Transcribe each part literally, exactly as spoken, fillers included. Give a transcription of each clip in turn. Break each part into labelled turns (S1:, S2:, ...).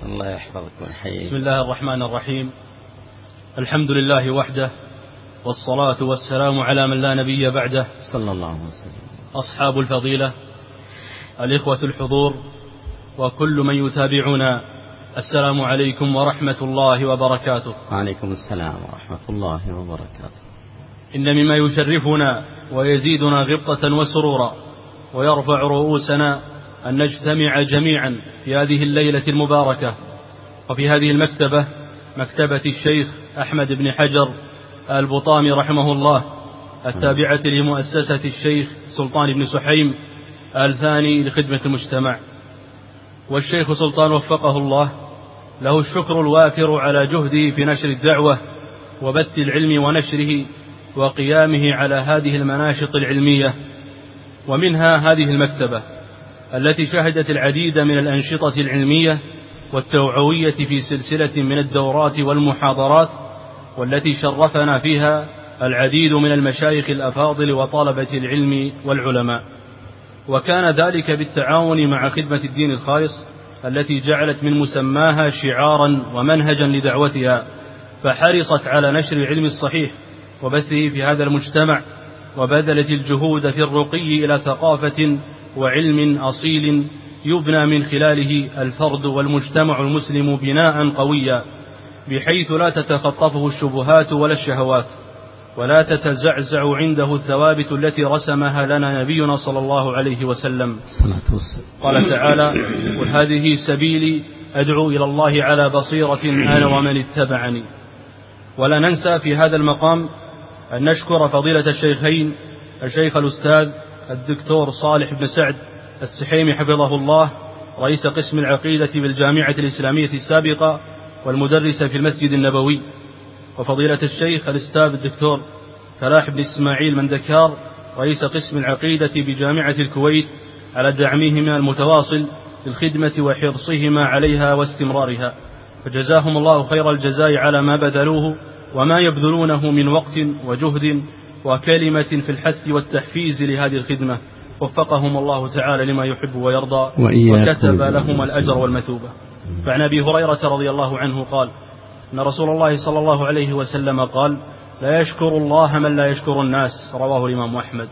S1: الله يحفظك ويحييك.
S2: بسم الله الرحمن الرحيم. الحمد لله وحده، والصلاة والسلام على من لا نبي بعده،
S1: صلى الله عليه وسلم.
S2: أصحاب الفضيلة، الإخوة الحضور، وكل من يتابعنا، السلام عليكم ورحمة الله وبركاته.
S1: وعليكم السلام ورحمة الله وبركاته.
S2: إن مما يشرفنا ويزيدنا غبطة وسرورا ويرفع رؤوسنا أن نجتمع جميعا في هذه الليلة المباركة وفي هذه المكتبة، مكتبة الشيخ أحمد بن حجر البطامي رحمه الله، التابعة لمؤسسة الشيخ سلطان بن سحيم الثاني لخدمة المجتمع. والشيخ سلطان وفقه الله له الشكر الوافر على جهده في نشر الدعوة وبث العلم ونشره وقيامه على هذه المناشط العلمية، ومنها هذه المكتبة التي شهدت العديد من الأنشطة العلمية والتوعوية في سلسلة من الدورات والمحاضرات، والتي شرفنا فيها العديد من المشايخ الأفاضل وطلبة العلم والعلماء. وكان ذلك بالتعاون مع خدمة الدين الخالص التي جعلت من مسماها شعارا ومنهجا لدعوتها، فحرصت على نشر العلم الصحيح وبثه في هذا المجتمع، وبذلت الجهود في الرقي إلى ثقافة وعلم أصيل يبنى من خلاله الفرد والمجتمع المسلم بناء قويا، بحيث لا تتخطفه الشبهات ولا الشهوات، ولا تتزعزع عنده الثوابت التي رسمها لنا نبينا صلى الله عليه وسلم. قال تعالى: قل هذه سبيلي أدعو إلى الله على بصيرة أنا ومن اتبعني. ولا ننسى في هذا المقام أن نشكر فضيلة الشيخين الشيخ الأستاذ الدكتور صالح بن سعد السحيمي حفظه الله، رئيس قسم العقيدة بالجامعة الإسلامية السابقة والمدرس في المسجد النبوي، وفضيلة الشيخ الأستاذ الدكتور فلاح بن إسماعيل مندكار، رئيس قسم العقيدة بجامعة الكويت، على دعمهما المتواصل للخدمة وحرصهما عليها واستمرارها، فجزاهم الله خير الجزاء على ما بذلوه وما يبذلونه من وقت وجهد وكلمة في الحث والتحفيز لهذه الخدمة. وفقهم الله تعالى لما يحب ويرضى، وكتب لهم الأجر والمثوبة. فعن أبي هريرة رضي الله عنه قال: أن رسول الله صلى الله عليه وسلم قال: لا يشكر الله من لا يشكر الناس، رواه الإمام أحمد.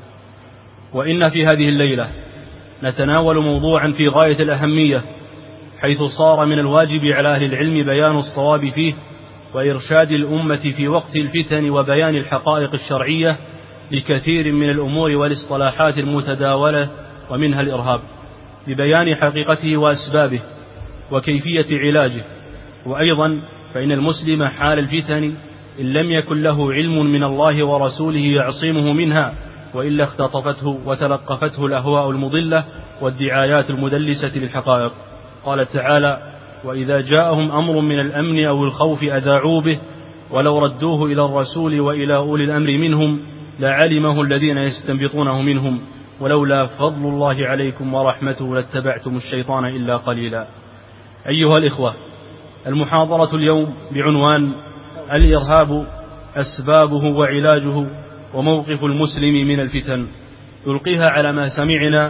S2: وإن في هذه الليلة نتناول موضوعا في غاية الأهمية، حيث صار من الواجب على أهل العلم بيان الصواب فيه وإرشاد الأمة في وقت الفتن وبيان الحقائق الشرعية لكثير من الأمور والاصطلاحات المتداولة، ومنها الإرهاب، ببيان حقيقته وأسبابه وكيفية علاجه. وأيضا فإن المسلم حال الفتن إن لم يكن له علم من الله ورسوله يعصمه منها، وإلا اختطفته وتلقفته الأهواء المضلة والدعايات المدلسة للحقائق. قال تعالى: وإذا جاءهم أمر من الأمن أو الخوف أذاعوا به ولو ردوه إلى الرسول وإلى أولي الأمر منهم لعلمه الذين يستنبطونه منهم ولولا فضل الله عليكم ورحمته لاتبعتم الشيطان إلا قليلا. أيها الإخوة، المحاضرة اليوم بعنوان الإرهاب، أسبابه وعلاجه وموقف المسلم من الفتن، يلقيها على ما سمعنا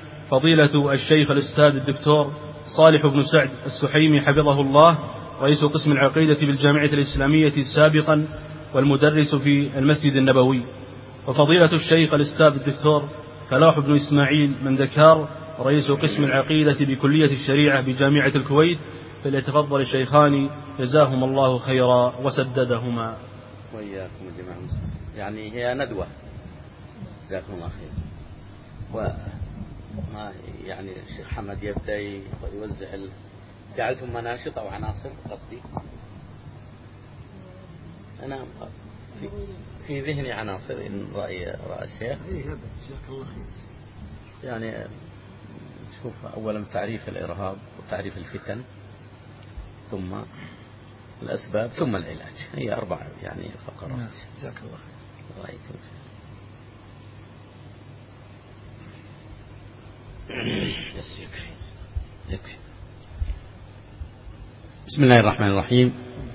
S2: فضيلة الشيخ الأستاذ الدكتور صالح بن سعد السحيمي حفظه الله، رئيس قسم العقيدة بالجامعة الإسلامية سابقا والمدرس في المسجد النبوي، وفضيلة الشيخ الأستاذ الدكتور فلاح بن إسماعيل مندكار، رئيس قسم العقيدة بكلية الشريعة بجامعة الكويت. فليتفضل الشيخان جزاهم الله خيرا وسددهما.
S1: وإياكم جميعا. يعني هي ندوة، جزاكم الله خير. وما يعني الشيخ حمد يبدأ يوزع ال... جعلتم مناشط أو عناصر قصدي. أنا في, في ذهني عناصر إن رأي رأى الشيخ.
S3: إيه هذا جزاك الله خير.
S1: يعني شوف، أولا تعريف الإرهاب وتعريف الفتن، ثم الأسباب، ثم العلاج. هي أربع يعني فقرات.
S3: جزاك الله خير.
S1: رأيك يس يكفي يكفي. بسم الله الرحمن الرحيم.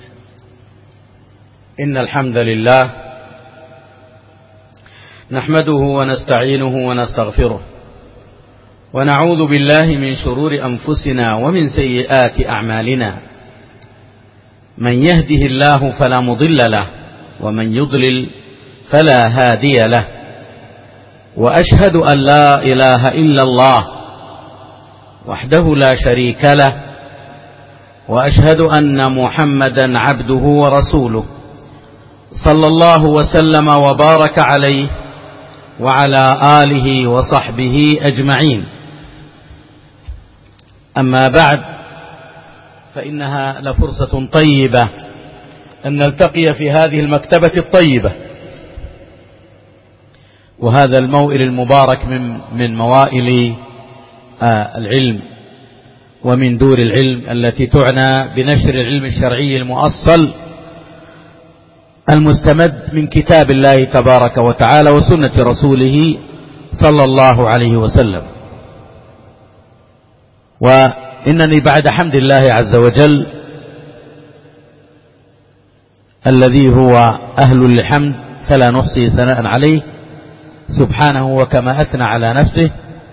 S1: إن الحمد لله نحمده ونستعينه ونستغفره ونعوذ بالله من شرور أنفسنا ومن سيئات أعمالنا، من يهده الله فلا مضل له ومن يضلل فلا هادي له، وأشهد أن لا إله إلا الله وحده لا شريك له، وأشهد أن محمدا عبده ورسوله صلى الله وسلم وبارك عليه وعلى آله وصحبه أجمعين. أما بعد، فإنها لفرصة طيبة أن نلتقي في هذه المكتبة الطيبة وهذا الموئل المبارك من من موائل العلم ومن دور العلم التي تعنى بنشر العلم الشرعي المؤصل المستمد من كتاب الله تبارك وتعالى وسنة رسوله صلى الله عليه وسلم. وإنني بعد حمد الله عز وجل الذي هو أهل للحمد فلا نحصي ثناء عليه سبحانه وكما أثنى على نفسه،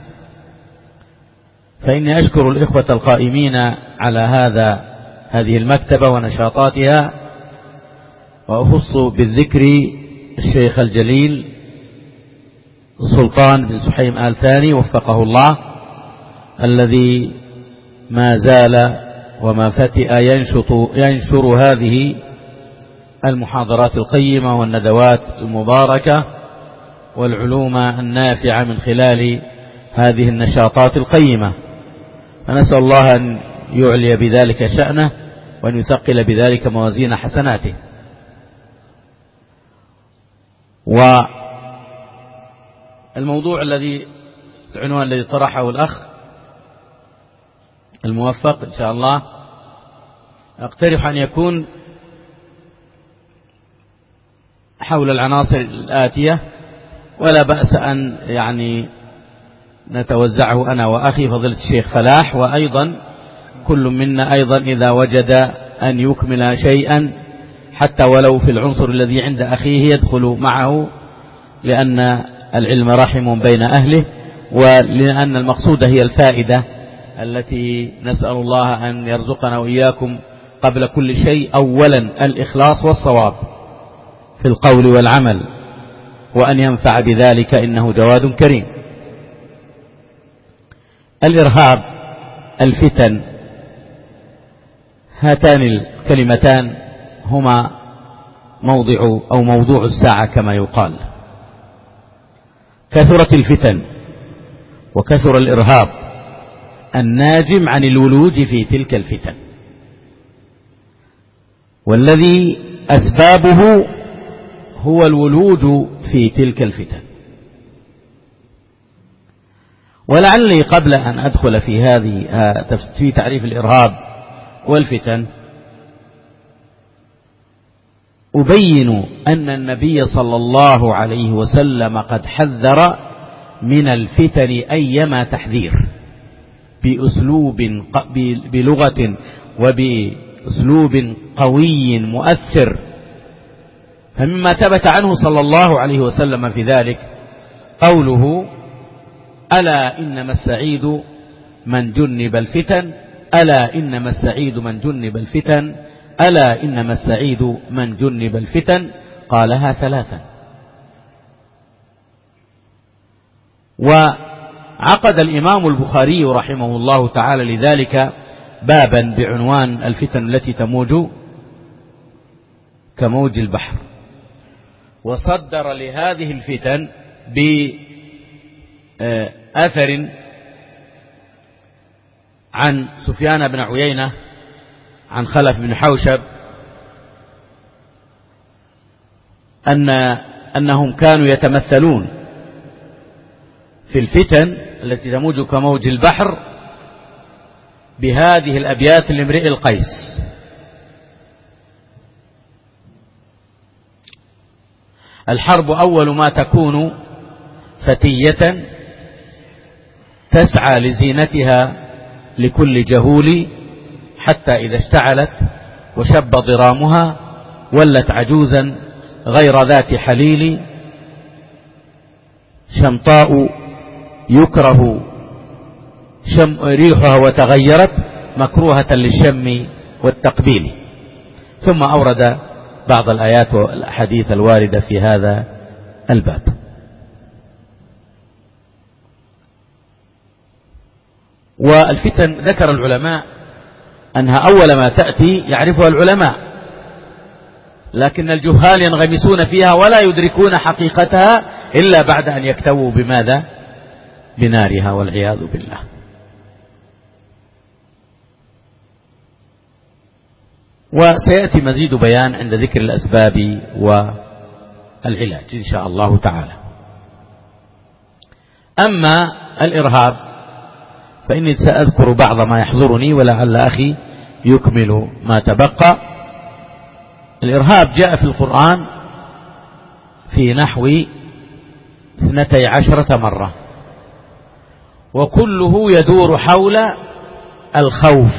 S1: فإني أشكر الإخوة القائمين على هذا هذه المكتبة ونشاطاتها، وأخص بالذكر الشيخ الجليل سلطان بن سحيم آل ثاني وفقه الله، الذي ما زال وما فتئ ينشط ينشر هذه المحاضرات القيمة والندوات المباركة والعلوم النافعة من خلال هذه النشاطات القيمة، فنسأل الله أن يعلي بذلك شأنه وأن يثقل بذلك موازين حسناته. والموضوع الذي العنوان الذي طرحه الأخ الموفق إن شاء الله أقترح أن يكون حول العناصر الآتية، ولا بأس أن يعني نتوزعه أنا وأخي فضيلة الشيخ فلاح، وأيضا كل منا أيضا إذا وجد أن يكمل شيئا حتى ولو في العنصر الذي عند أخيه يدخل معه، لأن العلم رحم بين أهله، ولأن المقصود هي الفائدة التي نسأل الله أن يرزقنا وإياكم قبل كل شيء أولا الإخلاص والصواب في القول والعمل، وأن ينفع بذلك إنه جواد كريم. الإرهاب، الفتن، هاتان الكلمتان هما موضع أو موضوع الساعة كما يقال. كثرت الفتن وكثر الإرهاب الناجم عن الولوج في تلك الفتن، والذي أسبابه هو الولوج في تلك الفتن. ولعلي قبل أن أدخل في هذه في تعريف الإرهاب والفتن أبين أن النبي صلى الله عليه وسلم قد حذر من الفتن أيما تحذير بأسلوب بلغة وبأسلوب قوي مؤثر. فمما ثبت عنه صلى الله عليه وسلم في ذلك قوله: ألا إنما السعيد من جنب الفتن، ألا إنما السعيد من جنب الفتن، ألا إنما السعيد من جنب الفتن، قالها ثلاثا. وعقد الإمام البخاري رحمه الله تعالى لذلك بابا بعنوان الفتن التي تموج كموج البحر، وصدر لهذه الفتن بأثر عن سفيان بن عيينة عن خلف بن حوشب أن أنهم كانوا يتمثلون في الفتن التي تموج كموج البحر بهذه الأبيات لامرئ القيس: الحرب أول ما تكون فتية تسعى لزينتها لكل جهول، حتى إذا اشتعلت وشب ضرامها ولت عجوزا غير ذات حليل، شمطاء يكره شم ريحها وتغيرت مكروهة للشم والتقبيل. ثم أورد بعض الآيات والأحاديث الواردة في هذا الباب. والفتن ذكر العلماء أنها أول ما تأتي يعرفها العلماء، لكن الجهال ينغمسون فيها ولا يدركون حقيقتها إلا بعد أن يكتووا بماذا؟ بنارها والعياذ بالله. وسيأتي مزيد بيان عند ذكر الأسباب والعلاج إن شاء الله تعالى. أما الإرهاب فإني سأذكر بعض ما يحضرني ولعل أخي يكمل ما تبقى. الإرهاب جاء في القرآن في نحو اثنتي عشرة مرة، وكله يدور حول الخوف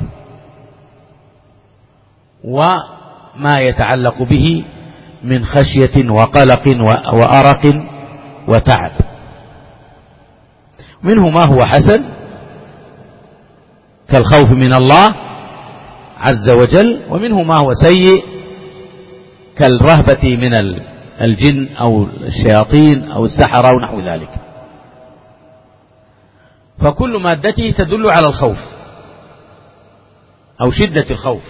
S1: وما يتعلق به من خشية وقلق وأرق وتعب. منه ما هو حسن كالخوف من الله عز وجل، ومنه ما هو سيء كالرهبة من الجن أو الشياطين أو السحرة أو نحو ذلك. فكل مادته تدل على الخوف أو شدة الخوف،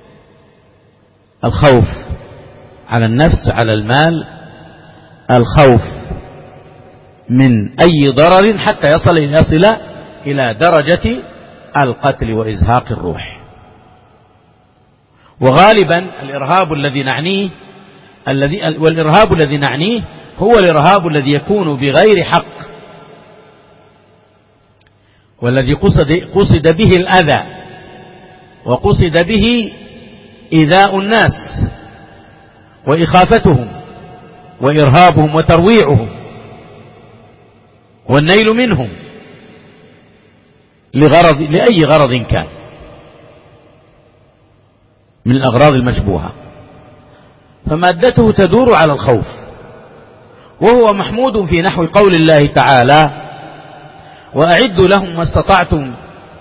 S1: الخوف على النفس، على المال، الخوف من أي ضرر حتى يصل يصل إلى درجة القتل وإزهاق الروح. وغالبا الإرهاب الذي نعنيه الذي والإرهاب الذي نعنيه هو الإرهاب الذي يكون بغير حق، والذي قصد قصد به الأذى، وقصد به إيذاء الناس وإخافتهم وإرهابهم وترويعهم والنيل منهم لغرض لأي غرض كان من الأغراض المشبوهة. فمادته تدور على الخوف، وهو محمود في نحو قول الله تعالى: وأعدوا لهم ما استطعتم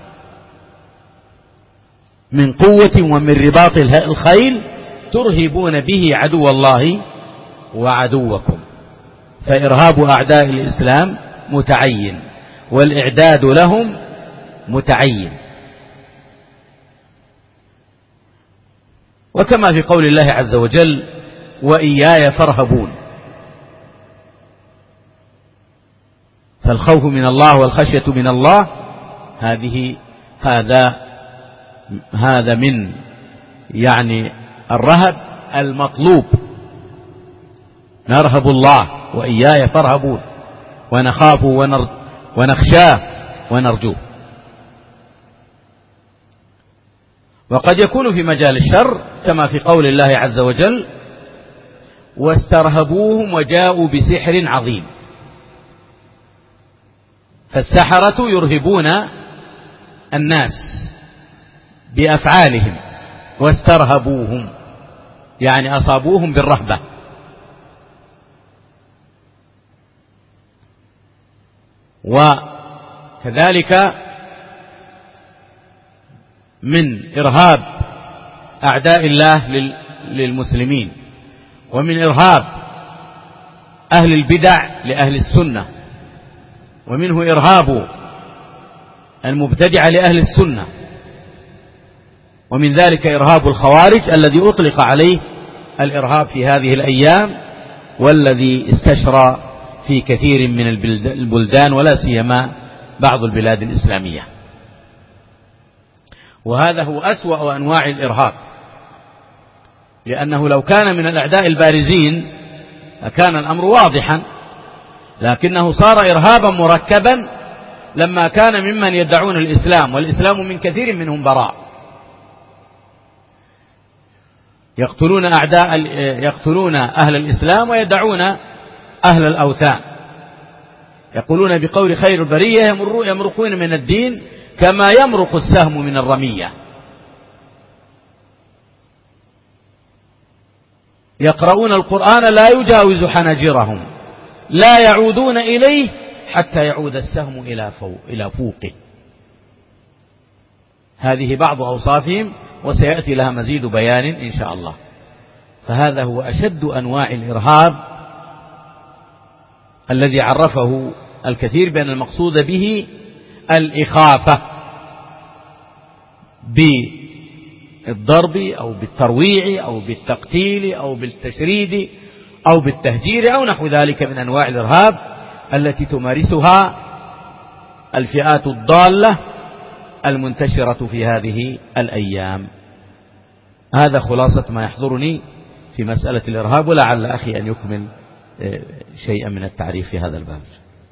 S1: من قوة ومن رباط الخيل ترهبون به عدو الله وعدوكم. فإرهاب أعداء الإسلام متعين، والإعداد لهم متعين. وكما في قول الله عز وجل: وإياي فارهبون. فالخوف من الله والخشية من الله هذه هذا هذا من يعني الرهب المطلوب. نرهب الله وإياي فارهبون، ونخاف ونخشاه ونرجوه. وقد يكون في مجال الشر كما في قول الله عز وجل: واسترهبوهم وجاءوا بسحر عظيم. فالسحرة يرهبون الناس بأفعالهم، واسترهبوهم يعني أصابوهم بالرهبة. وكذلك من إرهاب أعداء الله للمسلمين، ومن إرهاب أهل البدع لأهل السنة، ومنه إرهاب المبتدع لأهل السنة، ومن ذلك إرهاب الخوارج الذي أطلق عليه الإرهاب في هذه الأيام، والذي استشرى في كثير من البلدان ولا سيما بعض البلاد الإسلامية. وهذا هو أسوأ أنواع الإرهاب، لأنه لو كان من الأعداء البارزين لكان الأمر واضحا، لكنه صار إرهابا مركبا لما كان ممن يدعون الإسلام، والإسلام من كثير منهم براء. يقتلون أعداء يقتلون أهل الإسلام ويدعون أهل الأوثان. يقولون بقول خير البرية: يمرقون من الدين كما يمرق السهم من الرمية. يقرؤون القرآن لا يجاوز حناجرهم، لا يعودون إليه حتى يعود السهم إلى فوقه. هذه بعض أوصافهم، وسيأتي لها مزيد بيان إن شاء الله. فهذا هو أشد أنواع الإرهاب الذي عرفه الكثير بأن المقصود به الإخافة بالضرب أو بالترويع أو بالتقتيل أو بالتشريد أو بالتهجير أو نحو ذلك من أنواع الإرهاب التي تمارسها الفئات الضالة المنتشرة في هذه الأيام. هذا خلاصة ما يحضرني في مسألة الإرهاب، ولعل أخي أن يكمل شيئا من التعريف في هذا الباب.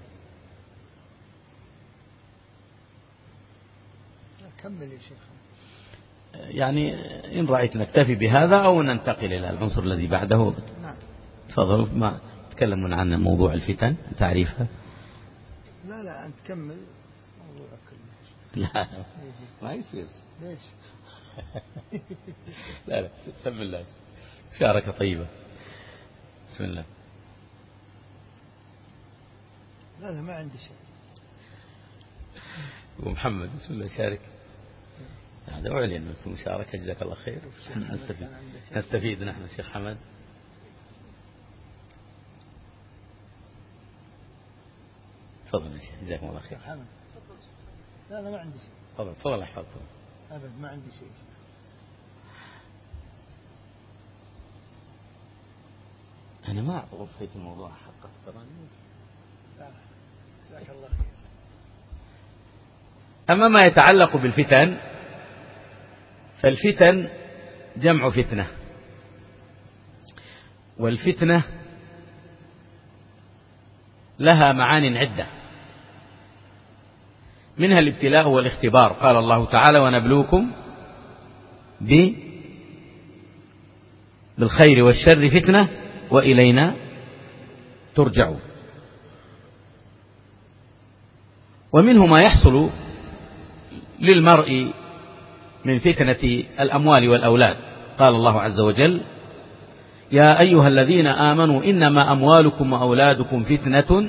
S3: كمل يا شيخ.
S1: يعني إن رأيت نكتفي بهذا أو ننتقل إلى العنصر الذي بعده.
S3: نعم.
S1: تفضلوا. ما تكلمون عن موضوع الفتن تعريفها.
S3: لا لا أنت كمل موضوعك.
S1: لا ما يصير.
S3: ليش؟
S1: لا لا بسم الله. شاركة طيبة. بسم الله.
S3: لا لا ما عندي شيء.
S1: ومحمد بسم الله شارك. هذا أعلن في مشاركة جزاك الله خير. نستفيد نستفيد نحن الشيخ حمد. تفضل يا شيخ جزاكم الله خير.
S3: لا لا ما عندي شيء.
S1: تفضل تفضل احفظكم.
S3: أبد ما عندي شيء.
S1: أنا ما أعطيت الموضوع حقه ترى.
S3: لا جزاك الله خير.
S1: أما ما يتعلق بالفتن فالفتن جمع فتنة، والفتنة لها معان عدة، منها الابتلاء والاختبار. قال الله تعالى ونبلوكم بالخير والشر فتنة وإلينا ترجعون. ومنه ما يحصل للمرء من فتنة الأموال والأولاد. قال الله عز وجل يا أيها الذين آمنوا إنما أموالكم وأولادكم فتنة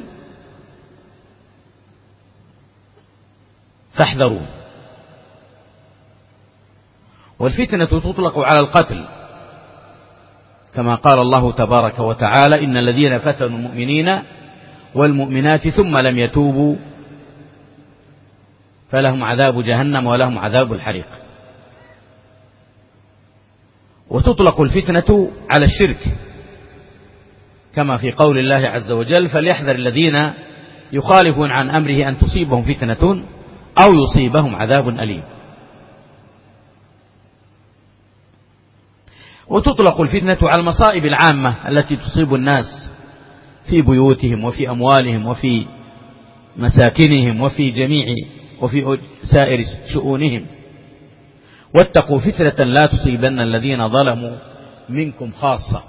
S1: فاحذروا. والفتنة تطلق على القتل كما قال الله تبارك وتعالى إن الذين فتنوا المؤمنين والمؤمنات ثم لم يتوبوا فلهم عذاب جهنم ولهم عذاب الحريق. وتطلق الفتنة على الشرك كما في قول الله عز وجل فليحذر الذين يخالفون عن أمره أن تصيبهم فتنة أو يصيبهم عذاب أليم. وتطلق الفتنة على المصائب العامة التي تصيب الناس في بيوتهم وفي أموالهم وفي مساكنهم وفي جميع وفي سائر شؤونهم. واتقوا فتنة لا تصيبن الذين ظلموا منكم خاصة.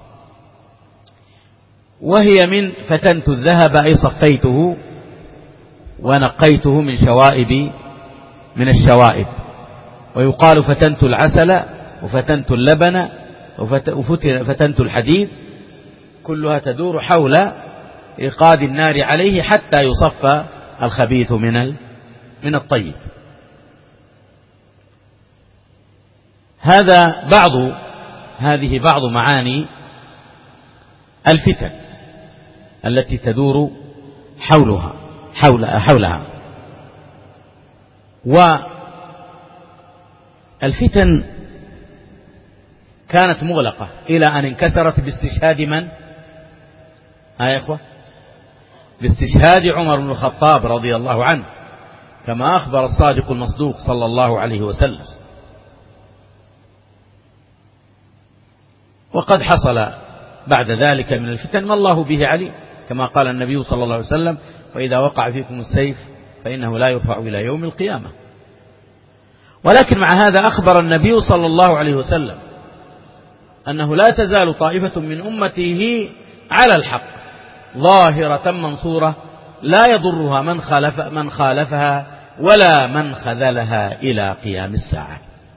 S1: وهي من فتنت الذهب أي صفيته ونقيته من شوائب من الشوائب. ويقال فتنت العسل وفتنت اللبن وفتنت الحديد، كلها تدور حول إيقاد النار عليه حتى يصفى الخبيث من من الطيب. هذا بعض هذه بعض معاني الفتن التي تدور حولها حول حولها. والفتن كانت مغلقة إلى أن انكسرت باستشهاد من؟ ها يا إخوة، باستشهاد عمر بن الخطاب رضي الله عنه كما أخبر الصادق المصدوق صلى الله عليه وسلم. وقد حصل بعد ذلك من الفتن ما الله به عليم كما قال النبي صلى الله عليه وسلم وإذا وقع فيكم السيف فإنه لا يرفع إلى يوم القيامة. ولكن مع هذا أخبر النبي صلى الله عليه وسلم أنه لا تزال طائفة من أمته على الحق ظاهرة منصورة لا يضرها من خالف من خالفها ولا من خذلها إلى قيام الساعة.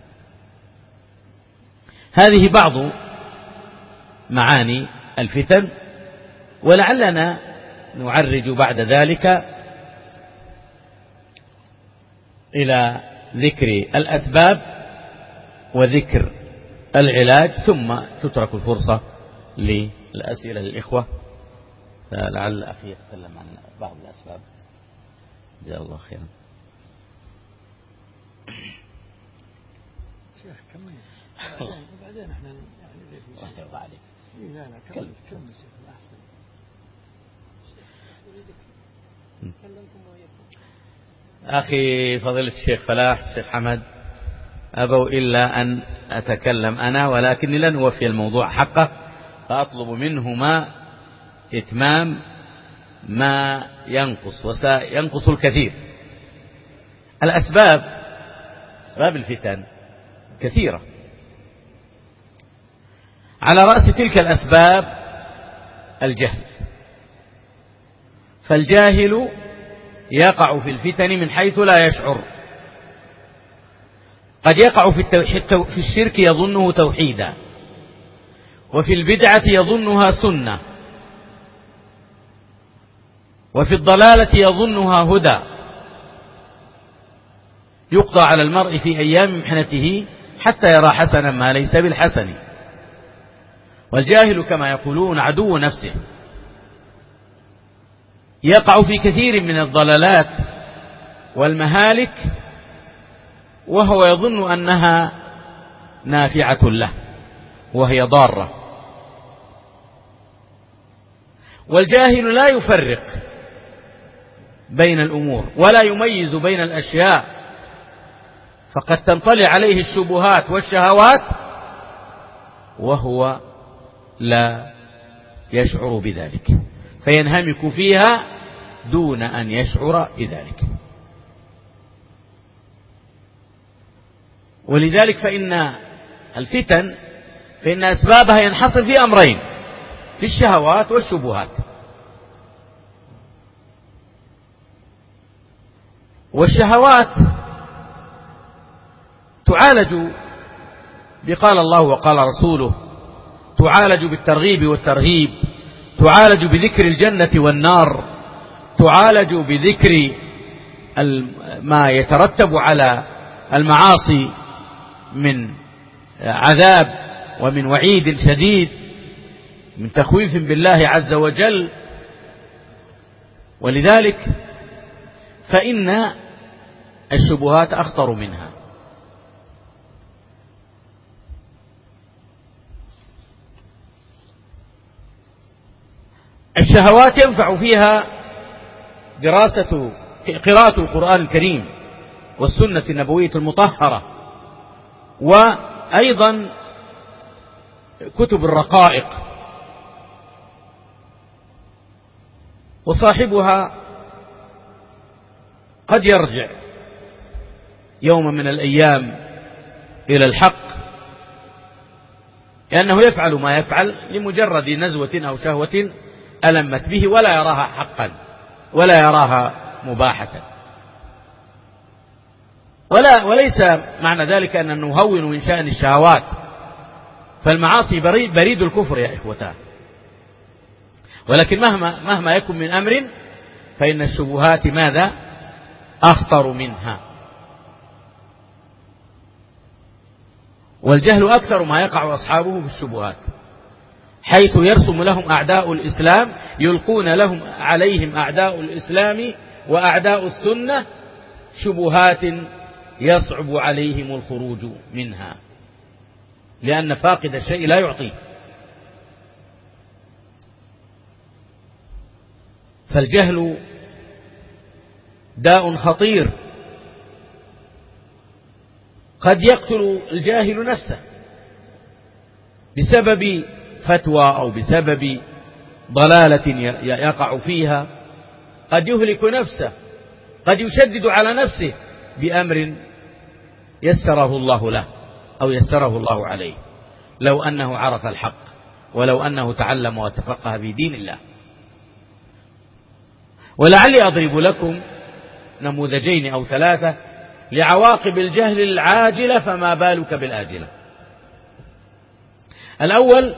S1: هذه بعض معاني الفتن، ولعلنا نعرج بعد ذلك إلى ذكر الأسباب وذكر العلاج، ثم تترك الفرصة للأسئلة للإخوة. لعل الأخي يتكلم عن بعض الأسباب. جزاه الله خيرا.
S3: شيخ كمل بعدين احنا يعني
S1: الله عليك.
S3: لا لا كمل كمل شيخ أحسن.
S1: أخي فضيلة الشيخ فلاح الشيخ حمد أبوا إلا أن أتكلم أنا، ولكني لن أوفي الموضوع حقه، فأطلب منهما إتمام ما ينقص، وسينقص الكثير. الأسباب، أسباب الفتن كثيرة. على رأس تلك الأسباب الجهل، فالجاهل يقع في الفتن من حيث لا يشعر. قد يقع في, في الشرك يظنه توحيدا، وفي البدعة يظنها سنة، وفي الضلالة يظنها هدى. يقضى على المرء في أيام محنته حتى يرى حسنا ما ليس بالحسن. والجاهل كما يقولون عدو نفسه، يقع في كثير من الضلالات والمهالك وهو يظن أنها نافعة له وهي ضارة. والجاهل لا يفرق بين الأمور ولا يميز بين الأشياء، فقد تنطلي عليه الشبهات والشهوات وهو لا يشعر بذلك، فينهمك فيها دون أن يشعر بذلك. ولذلك فإن الفتن فإن أسبابها ينحصر في أمرين: في الشهوات والشبهات. والشهوات تعالج بقال الله وقال رسوله، تعالج بالترغيب والترهيب، تعالج بذكر الجنة والنار، تعالج بذكر ما يترتب على المعاصي من عذاب ومن وعيد شديد، من تخويف بالله عز وجل. ولذلك فإن الشبهات أخطر منها. الشهوات ينفع فيها دراسة قراءة القرآن الكريم والسنة النبوية المطهرة، وأيضا كتب الرقائق. وصاحبها قد يرجع يوم من الأيام إلى الحق، لأنه يفعل ما يفعل لمجرد نزوة أو شهوة ألمت به، ولا يراها حقا ولا يراها مباحة. ولا وليس معنى ذلك أن نهون من شأن الشهوات، فالمعاصي بريد, بريد الكفر يا إخوتان. ولكن مهما, مهما يكن من أمر فإن الشبهات ماذا؟ أخطر منها. والجهل أكثر ما يقع أصحابه في الشبهات، حيث يرسم لهم أعداء الإسلام، يلقون لهم عليهم أعداء الإسلام وأعداء السنة شبهات يصعب عليهم الخروج منها، لأن فاقد الشيء لا يعطيه. فالجهل داء خطير، قد يقتل الجاهل نفسه بسبب فتوى أو بسبب ضلالة يقع فيها، قد يهلك نفسه، قد يشدد على نفسه بأمر يسره الله له أو يسره الله عليه، لو أنه عرف الحق ولو أنه تعلم وتفقه في دين الله. ولعلي أضرب لكم نموذجين أو ثلاثة لعواقب الجهل العاجلة، فما بالك بالآجلة. الأول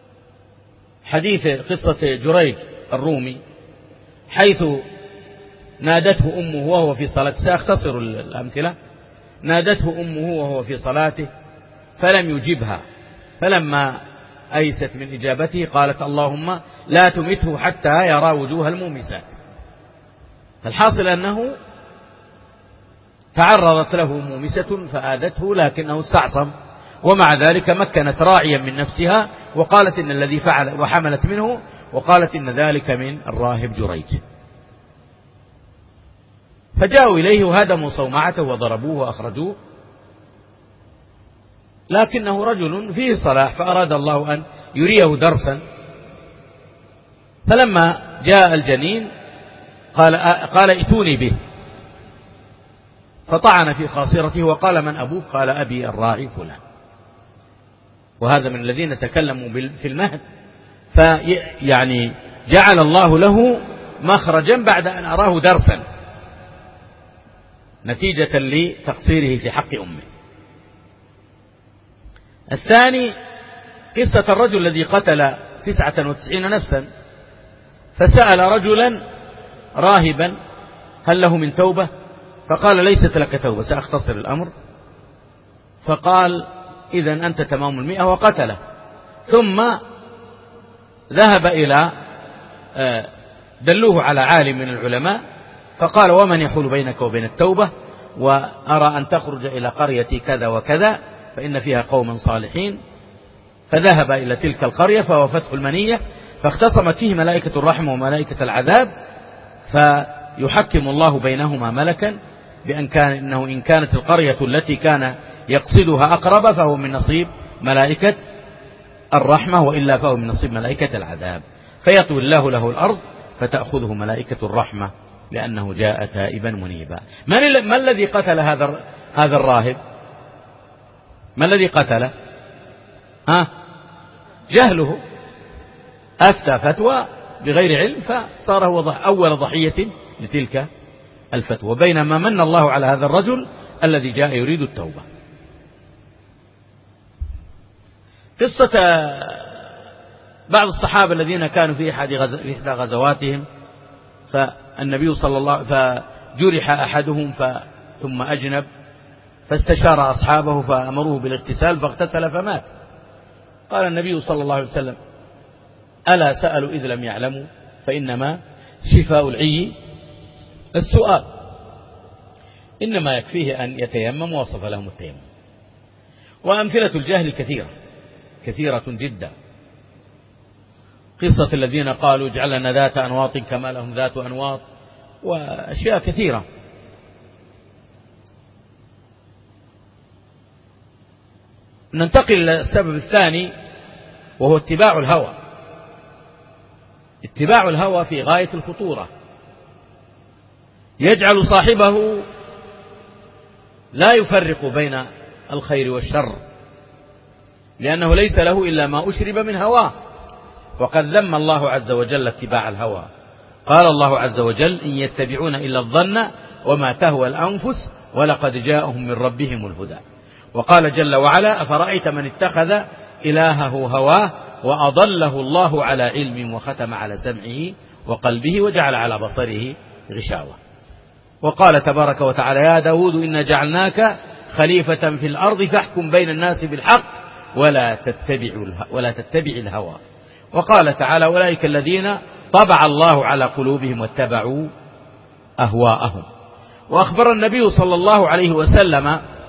S1: حديث قصة جريج الرومي، حيث نادته أمه وهو في صلاته، سأختصر الأمثلة. نادته أمه وهو في صلاته فلم يجبها، فلما أيست من إجابته قالت اللهم لا تمته حتى يرى وجوه المومسات. فالحاصل أنه تعرضت له مومسة فآذته، لكنه استعصم، ومع ذلك مكنت راعيا من نفسها وقالت إن الذي فعل، وحملت منه وقالت إن ذلك من الراهب جريج. فجاءوا إليه وهدموا صومعته وضربوه وأخرجوه، لكنه رجل فيه صلاح، فأراد الله أن يريه درسا. فلما جاء الجنين قال قال ائتوني به، فطعن في خاصرته وقال من أبوك؟ قال أبي الراعي فلان. وهذا من الذين تكلموا في المهد، فيعني جعل الله له مخرجا بعد أن أراه درسا نتيجة لتقصيره في حق أمه. الثاني قصة الرجل الذي قتل تسعة وتسعين نفسا، فسأل رجلا راهبا هل له من توبة؟ فقال ليست لك توبة. سأختصر الأمر. فقال إذن أنت تمام المئة، وقتله. ثم ذهب إلى دلوه على عالم من العلماء فقال ومن يحول بينك وبين التوبة؟ وأرى أن تخرج إلى قرية كذا وكذا فإن فيها قوما صالحين. فذهب إلى تلك القرية فوافته المنية، فاختصمت فيه ملائكة الرحمة وملائكة العذاب، فيحكم الله بينهما ملكا بأن كان إنه إن كانت القرية التي كان يقصدها أقرب فهو من نصيب ملائكة الرحمة، وإلا فهو من نصيب ملائكة العذاب. فيطوي الله له الأرض فتأخذه ملائكة الرحمة لأنه جاء تائبا منيبا. من ما الذي قتل هذا هذا الراهب؟ ما الذي قتله؟ ها؟ جهله، أفتى فتوى بغير علم فصار هو أول ضحية لتلك الفتوى، بينما من الله على هذا الرجل الذي جاء يريد التوبة. قصة بعض الصحابة الذين كانوا في أحد إحدى غزواتهم، فالنبي صلى الله فجرح أحدهم ثم أجنب، فاستشار أصحابه فأمروه بالاغتسال فاغتسل فمات. قال النبي صلى الله عليه وسلم ألا سألوا إذ لم يعلموا؟ فإنما شفاء العي السؤال، إنما يكفيه أن يتيمم، ووصف لهم التيمم. وأمثلة الجهل كثيرة كثيرة جدا. قصة الذين قالوا اجعل لنا ذات أنواط كما لهم ذات أنواط، وأشياء كثيرة. ننتقل إلى السبب الثاني وهو اتباع الهوى. اتباع الهوى في غاية الخطورة، يجعل صاحبه لا يفرق بين الخير والشر، لأنه ليس له إلا ما أشرب من هواه. وقد ذم الله عز وجل اتباع الهوى. قال الله عز وجل إن يتبعون إلا الظن وما تهوى الأنفس ولقد جاءهم من ربهم الهدى. وقال جل وعلا أفرأيت من اتخذ إلهه هواه وأضله الله على علم وختم على سمعه وقلبه وجعل على بصره غشاوة. وقال تبارك وتعالى يا داود إنا جعلناك خليفة في الأرض فاحكم بين الناس بالحق ولا تتبع ولا تتبع الهوى. وقال تعالى أولئك الذين طبع الله على قلوبهم واتبعوا أهواءهم. وأخبر النبي صلى الله عليه وسلم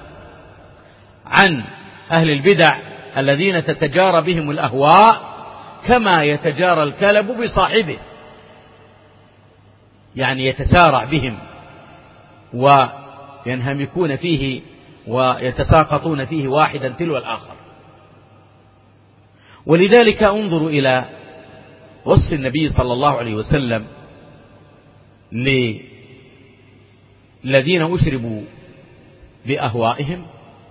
S1: عن أهل البدع الذين تتجارى بهم الأهواء كما يتجارى الكلب بصاحبه، يعني يتسارع بهم وينهمكون فيه ويتساقطون فيه واحدا تلو الآخر. ولذلك انظروا إلى وصف النبي صلى الله عليه وسلم للذين أشربوا بأهوائهم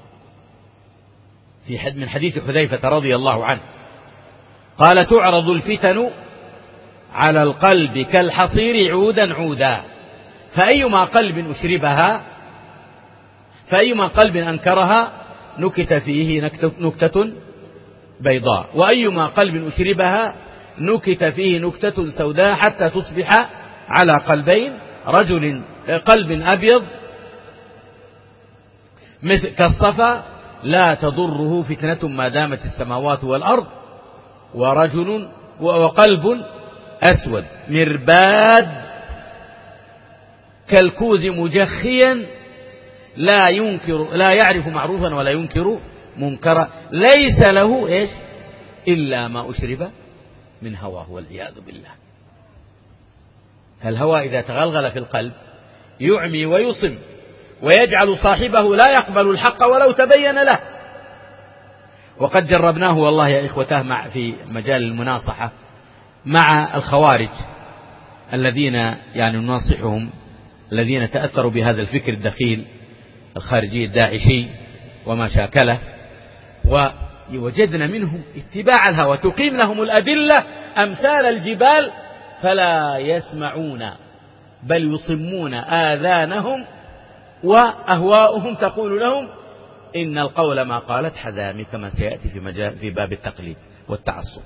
S1: في حد من حديث حذيفة رضي الله عنه قال تعرض الفتن على القلب كالحصير عودا عودا، فأيما قلب أشربها فأيما قلب أنكرها نكت فيه نكتة بيضاء، وأيما قلب أشربها نكت فيه نكتة سوداء حتى تصبح على قلبين رجل قلب أبيض مثل كالصفا لا تضره فتنة ما دامت السماوات والأرض، ورجل وقلب أسود مرباد كالكوز مجخيا لا ينكر لا يعرف معروفا ولا ينكر منكرا، ليس له إيش إلا ما أشرب من هواه والعياذ بالله. الهوى إذا تغلغل في القلب يعمي ويصم ويجعل صاحبه لا يقبل الحق ولو تبين له. وقد جربناه والله يا إخوته مع في مجال المناصحة مع الخوارج الذين يعني نناصحهم، الذين تأثروا بهذا الفكر الدخيل الخارجي الداعشي وما شاكله، ووجدنا منهم اتباع الهوى، تقيم لهم الأدلة أمثال الجبال فلا يسمعون بل يصمون آذانهم، وأهواؤهم تقول لهم إن القول ما قالت حذامي، كما سيأتي في, مجال في باب التقليد والتعصب.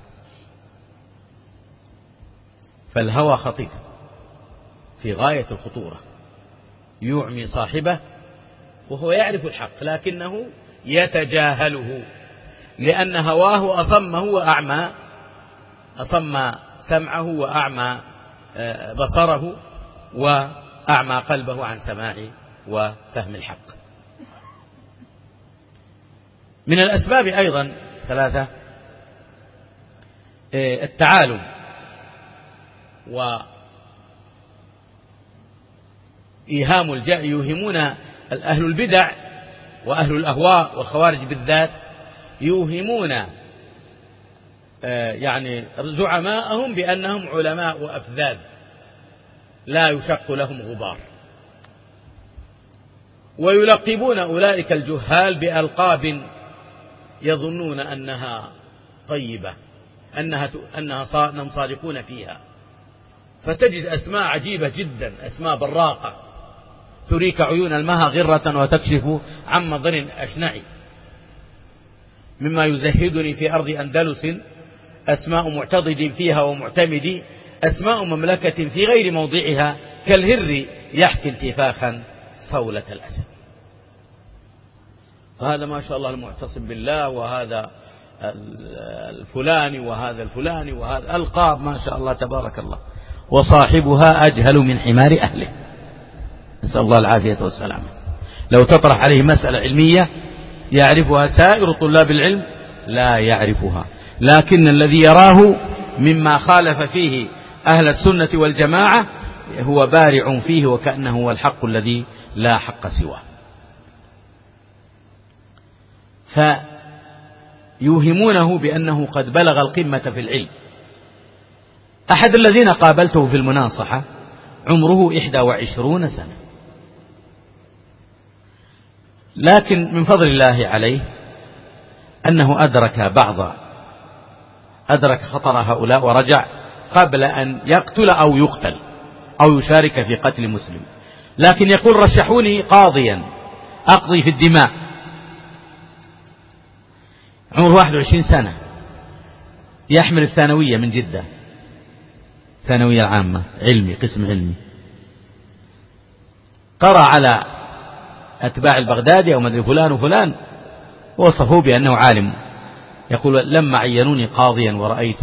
S1: فالهوى خطير في غاية الخطورة، يعمي صاحبه وهو يعرف الحق لكنه يتجاهله، لأن هواه أصمه وأعمى، أصم سمعه وأعمى بصره وأعمى قلبه عن سماع وفهم الحق. من الأسباب أيضا ثلاثة التعالم وإيهام الجهل، يوهمون أهل البدع وأهل الأهواء والخوارج بالذات يوهمون يعني زعماءهم بأنهم علماء وأفذاذ لا يشق لهم غبار، ويلقبون أولئك الجهال بألقاب يظنون أنها طيبة، أنها أنها أنهم صادقون فيها، فتجد أسماء عجيبة جدا، أسماء براقة تريك عيون المها غرة وتكشف عن مضر أشنعي. مما يزهدني في أرض أندلس أسماء معتضد فيها ومعتمد، أسماء مملكة في غير موضعها كالهر يحكي انتفاخا صولة الأسد. هذا ما شاء الله المعتصم بالله، وهذا الفلاني وهذا الفلاني، وهذا ألقاب ما شاء الله تبارك الله، وصاحبها أجهل من حمار أهله، نسأل الله العافية والسلامة. لو تطرح عليه مسألة علمية يعرفها سائر طلاب العلم لا يعرفها، لكن الذي يراه مما خالف فيه أهل السنة والجماعة هو بارع فيه وكأنه هو الحق الذي لا حق سواه. فيوهمونه بأنه قد بلغ القمة في العلم. أحد الذين قابلته في المناصحة عمره إحدى وعشرون سنة، لكن من فضل الله عليه أنه أدرك بعض أدرك خطر هؤلاء ورجع قبل أن يقتل أو يقتل أو يشارك في قتل مسلم، لكن يقول رشحوني قاضيا أقضي في الدماء. عمره واحد وعشرين سنة، يحمل الثانوية من جدة، الثانوية العامة علمي، قسم علمي، قرأ على أتباع البغدادي أو مدري فلان وفلان وصفوه بأنه عالم. يقول لما عينوني قاضيا ورأيت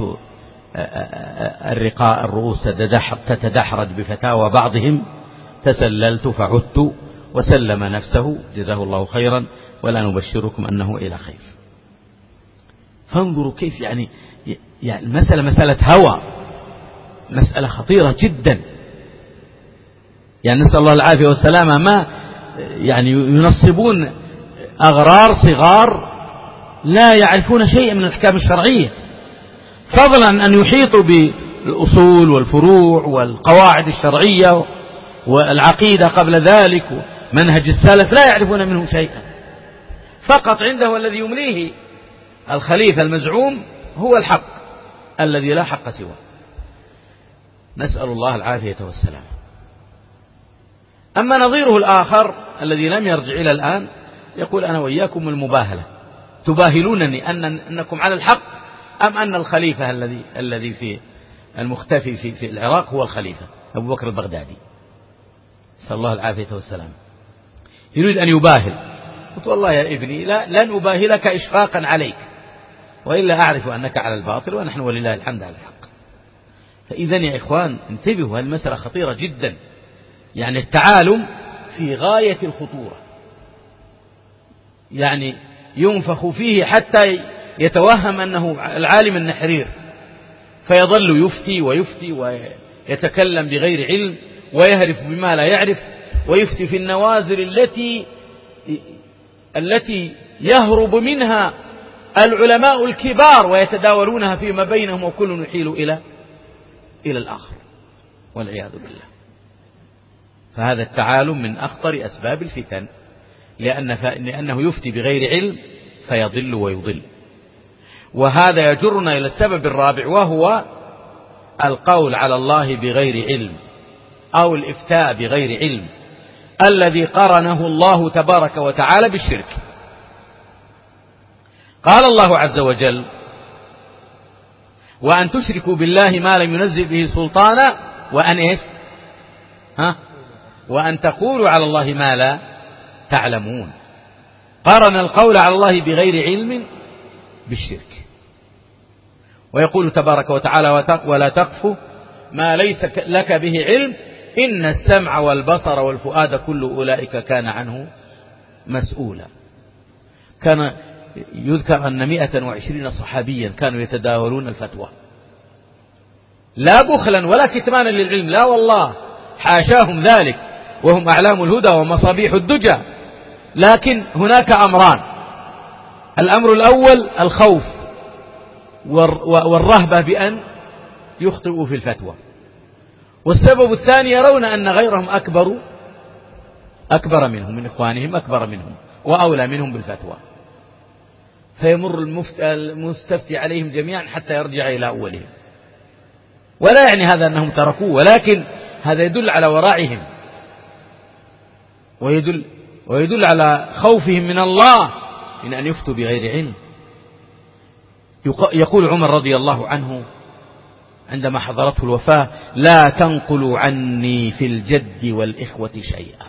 S1: الرقاء الرؤوس تتدحرج بفتاوى بعضهم تسللت فعدت وسلم نفسه جزاه الله خيرا ولا نبشركم أنه إلى خير. فانظروا كيف يعني, يعني المسألة مسألة هوى، مسألة خطيرة جدا، يعني نسأل الله العافية والسلامة. ما يعني ينصبون أغرار صغار لا يعرفون شيئا من الأحكام الشرعية، فضلا عن أن يحيطوا بالأصول والفروع والقواعد الشرعية والعقيدة قبل ذلك ومنهج السلف، لا يعرفون منه شيئا. فقط عنده الذي يمليه الخليفة المزعوم هو الحق الذي لا حق سواه، نسأل الله العافية والسلام. أما نظيره الآخر الذي لم يرجع إلى الآن يقول أنا وإياكم المباهلة، تباهلونني أن أنكم على الحق أم أن الخليفة الذي الذي في المختفي في في العراق هو الخليفة أبو بكر البغدادي. نسأل الله العافية والسلام، يريد أن يباهل. قلت والله يا ابني لا لن أباهلك إشفاقا عليك، وإلا أعرف أنك على الباطل ونحن ولله الحمد على الحق. فإذا يا إخوان انتبهوا، هالمسألة خطيرة جدا، يعني التعالم في غاية الخطورة، يعني ينفخ فيه حتى يتوهم أنه العالم النحرير، فيظل يفتي ويفتي ويتكلم بغير علم ويهرف بما لا يعرف، ويفتي في النوازل التي التي يهرب منها العلماء الكبار ويتداولونها فيما بينهم، وكل يحيل إلى إلى الآخر والعياذ بالله. فهذا التعالم من أخطر أسباب الفتن، لأن لأنه يفتي بغير علم فيضل ويضل. وهذا يجرنا إلى السبب الرابع، وهو القول على الله بغير علم، أو الإفتاء بغير علم، الذي قرنه الله تبارك وتعالى بالشرك. قال الله عز وجل: وأن تشركوا بالله ما لم ينزل به سلطانا، وأن إيش؟ ها؟ وأن تقولوا على الله ما لا تعلمون. قرن القول على الله بغير علم بالشرك. ويقول تبارك وتعالى: ولا تقف ما ليس لك به علم إن السمع والبصر والفؤاد كل أولئك كان عنه مسؤولا. كان يذكر أن مئة وعشرين صحابيا كانوا يتداولون الفتوى، لا بخلا ولا كتمانا للعلم، لا والله حاشاهم ذلك، وهم أعلام الهدى ومصابيح الدجى. لكن هناك أمران: الأمر الأول الخوف والرهبة بأن يخطئوا في الفتوى، والسبب الثاني يرون أن غيرهم أكبر أكبر منهم، من إخوانهم أكبر منهم وأولى منهم بالفتوى، فيمر المستفتي عليهم جميعا حتى يرجع إلى أولهم. ولا يعني هذا أنهم تركوه، ولكن هذا يدل على ورعهم، ويدل, ويدل على خوفهم من الله من أن يفتوا بغير علم. يقول عمر رضي الله عنه عندما حضرته الوفاة: لا تنقلوا عني في الجد والإخوة شيئا.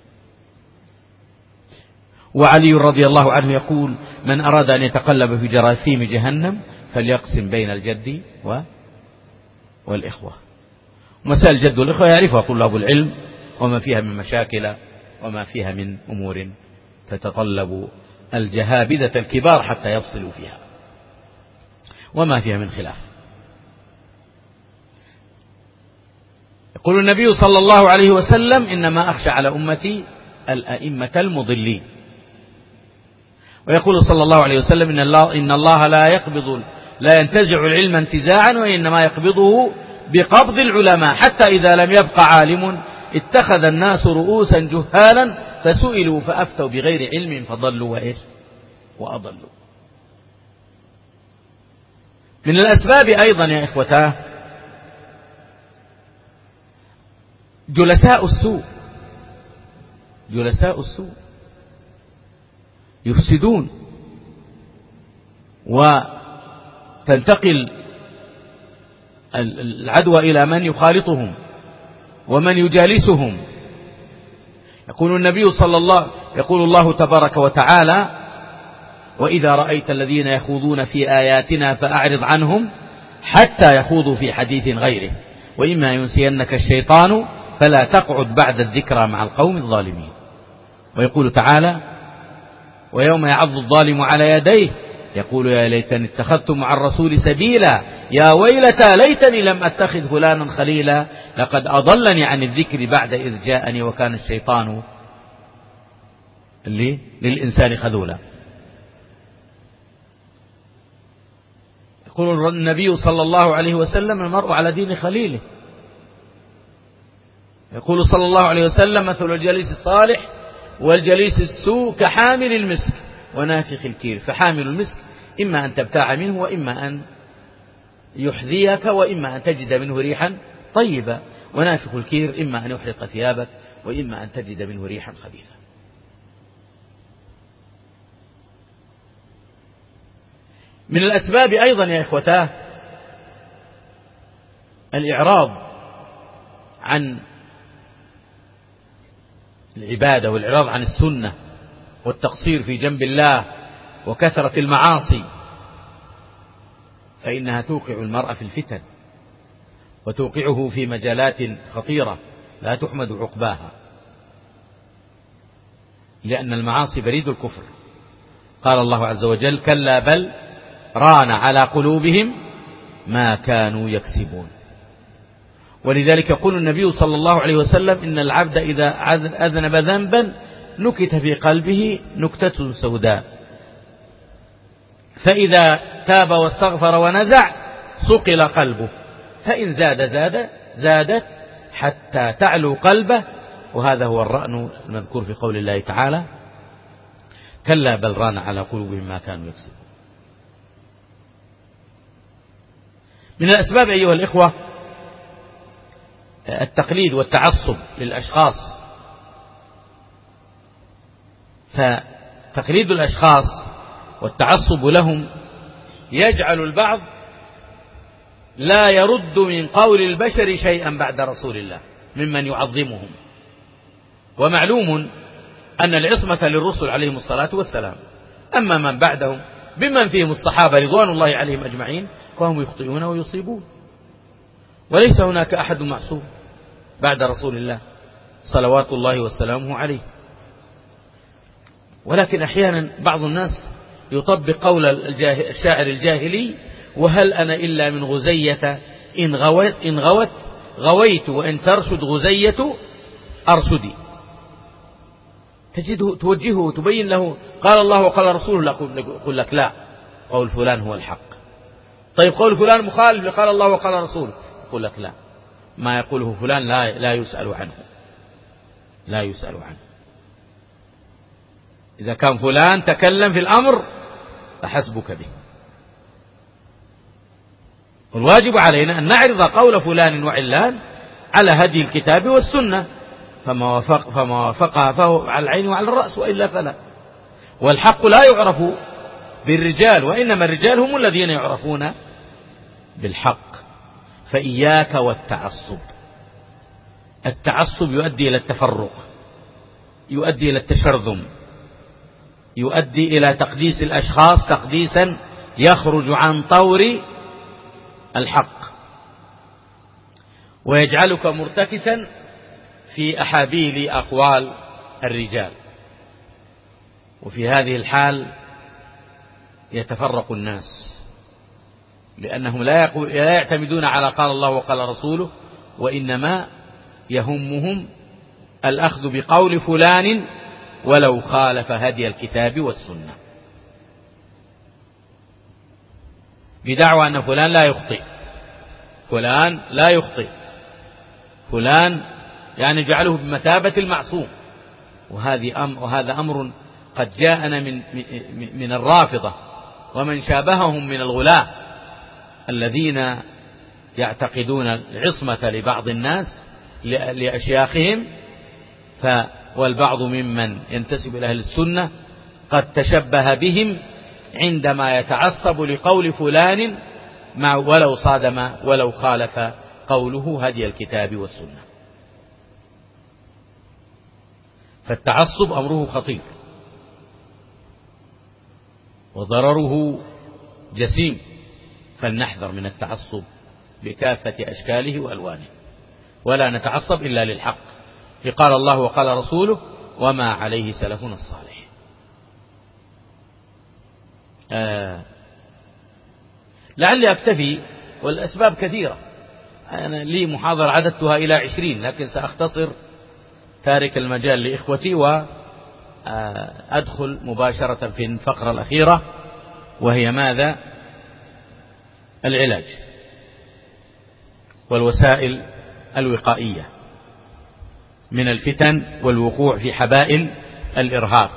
S1: وعلي رضي الله عنه يقول: من أراد أن يتقلب في جراثيم جهنم فليقسم بين الجد والإخوة. مسائل الجد والإخوة يعرفها طلاب العلم، وما فيها من مشاكل وما فيها من أمور تتطلب الجهابذة الكبار حتى يفصلوا فيها، وما فيها من خلاف. يقول النبي صلى الله عليه وسلم: إنما أخشى على أمتي الأئمة المضلين. ويقول صلى الله عليه وسلم: إن الله, إن الله لا يقبض لا ينتزع العلم انتزاعا، وإنما يقبضه بقبض العلماء، حتى إذا لم يبق عالم اتخذ الناس رؤوسا جهالا فسئلوا فأفتوا بغير علم فضلوا وإيش وأضلوا. من الأسباب أيضا يا إخوتاه جلساء السوء. جلساء السوء يفسدون، وتنتقل العدوى إلى من يخالطهم ومن يجالسهم. يقول النبي صلى الله يقول الله تبارك وتعالى: وإذا رأيت الذين يخوضون في آياتنا فأعرض عنهم حتى يخوضوا في حديث غيره، وإما ينسينك الشيطان فلا تقعد بعد الذكرى مع القوم الظالمين. ويقول تعالى: ويوم يعض الظالم على يديه يقول يا ليتني اتخذت مع الرسول سبيلا يا ويلتى ليتني لم أتخذ فلانا خليلا لقد أضلني عن الذكر بعد إذ جاءني وكان الشيطان اللي للإنسان خذولا. يقول النبي صلى الله عليه وسلم: المرء على دين خليله. يقول صلى الله عليه وسلم: مثل الجليس الصالح والجليس السوء كحامل المسك ونافخ الكير. فحامل المسك إما أن تبتاع منه، وإما أن يحذيك، وإما أن تجد منه ريحا طيبة. ونافخ الكير إما أن يحرق ثيابك، وإما أن تجد منه ريحا خبيثة. من الأسباب أيضا يا إخوتاه الإعراض عن العبادة والإعراض عن السنة والتقصير في جنب الله وكثرة المعاصي، فإنها توقع المرء في الفتن وتوقعه في مجالات خطيرة لا تحمد عقباها، لأن المعاصي بريد الكفر. قال الله عز وجل: كلا بل ران على قلوبهم ما كانوا يكسبون. ولذلك يقول النبي صلى الله عليه وسلم: إن العبد إذا أذنب ذنبا نكت في قلبه نكتة سوداء، فإذا تاب واستغفر ونزع صقل قلبه، فإن زاد زاد زادت حتى تعلو قلبه. وهذا هو الرأن المذكور في قول الله تعالى: كلا بل ران على قلوبهم ما كانوا يكسبون. من الأسباب أيها الإخوة التقليد والتعصب للأشخاص، فتقليد الأشخاص والتعصب لهم يجعل البعض لا يرد من قول البشر شيئا بعد رسول الله ممن يعظمهم. ومعلوم أن العصمة للرسل عليهم الصلاة والسلام، أما من بعدهم بمن فيهم الصحابة رضوان الله عليهم أجمعين فهم يخطئون ويصيبون، وليس هناك أحد معصوم بعد رسول الله صلوات الله وسلامه عليه. ولكن أحيانا بعض الناس يطبق قول الشاعر الجاهلي: وهل أنا إلا من غزية إن غوت, إن غوت غويت وإن ترشد غزية أرشدي. تجده توجهه وتبين له قال الله وقال رسوله، يقول لك لا، قول فلان هو الحق. طيب قول فلان مخالف لقال الله وقال رسوله، يقول لك لا، ما يقوله فلان لا, لا يسأل عنه، لا يسأل عنه. إذا كان فلان تكلم في الأمر فحسبك به. والواجب علينا أن نعرض قول فلان وعلان على هدي الكتاب والسنة، فما وافق فما وافقها فهو على العين وعلى الرأس، وإلا فلا. والحق لا يعرف بالرجال، وإنما الرجال هم الذين يعرفون بالحق. فإياك والتعصب. التعصب يؤدي إلى التفرق، يؤدي إلى التشرذم، يؤدي إلى تقديس الأشخاص تقديسا يخرج عن طور الحق، ويجعلك مرتكسا في أحابيل أقوال الرجال. وفي هذه الحال يتفرق الناس، لأنهم لا يعتمدون على قال الله وقال رسوله، وإنما يهمهم الأخذ بقول فلان ولو خالف هدي الكتاب والسنة، بدعوى أن فلان لا يخطئ، فلان لا يخطئ، فلان يعني جعله بمثابة المعصوم. وهذه أم وهذا أمر قد جاءنا من من الرافضة ومن شابههم من الغلاة الذين يعتقدون العصمة لبعض الناس لأشياخهم، ف والبعض ممن ينتسب إلى أهل السنة قد تشبه بهم عندما يتعصب لقول فلان مع ولو صادم ولو خالف قوله هدي الكتاب والسنة. فالتعصب أمره خطير وضرره جسيم، فلنحذر من التعصب بكافة أشكاله وألوانه، ولا نتعصب إلا للحق، قال الله وقال رسوله وما عليه سلفنا الصالح. آه لعلي أكتفي، والأسباب كثيرة، أنا لي محاضرة عددتها إلى عشرين، لكن سأختصر تارك المجال لإخوتي وأدخل مباشرة في الفقرة الأخيرة، وهي ماذا؟ العلاج والوسائل الوقائية من الفتن والوقوع في حبائل الإرهاب.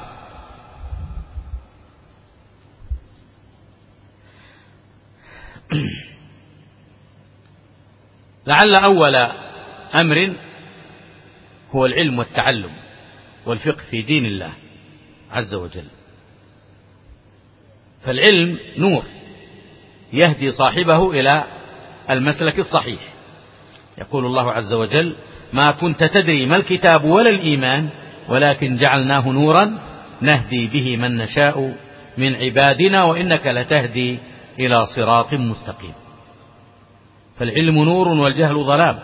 S1: لعل أول أمر هو العلم والتعلم والفقه في دين الله عز وجل. فالعلم نور يهدي صاحبه إلى المسلك الصحيح. يقول الله عز وجل ما كنت تدري ما الكتاب ولا الإيمان ولكن جعلناه نورا نهدي به من نشاء من عبادنا وإنك لتهدي إلى صراط مستقيم. فالعلم نور والجهل ظلام.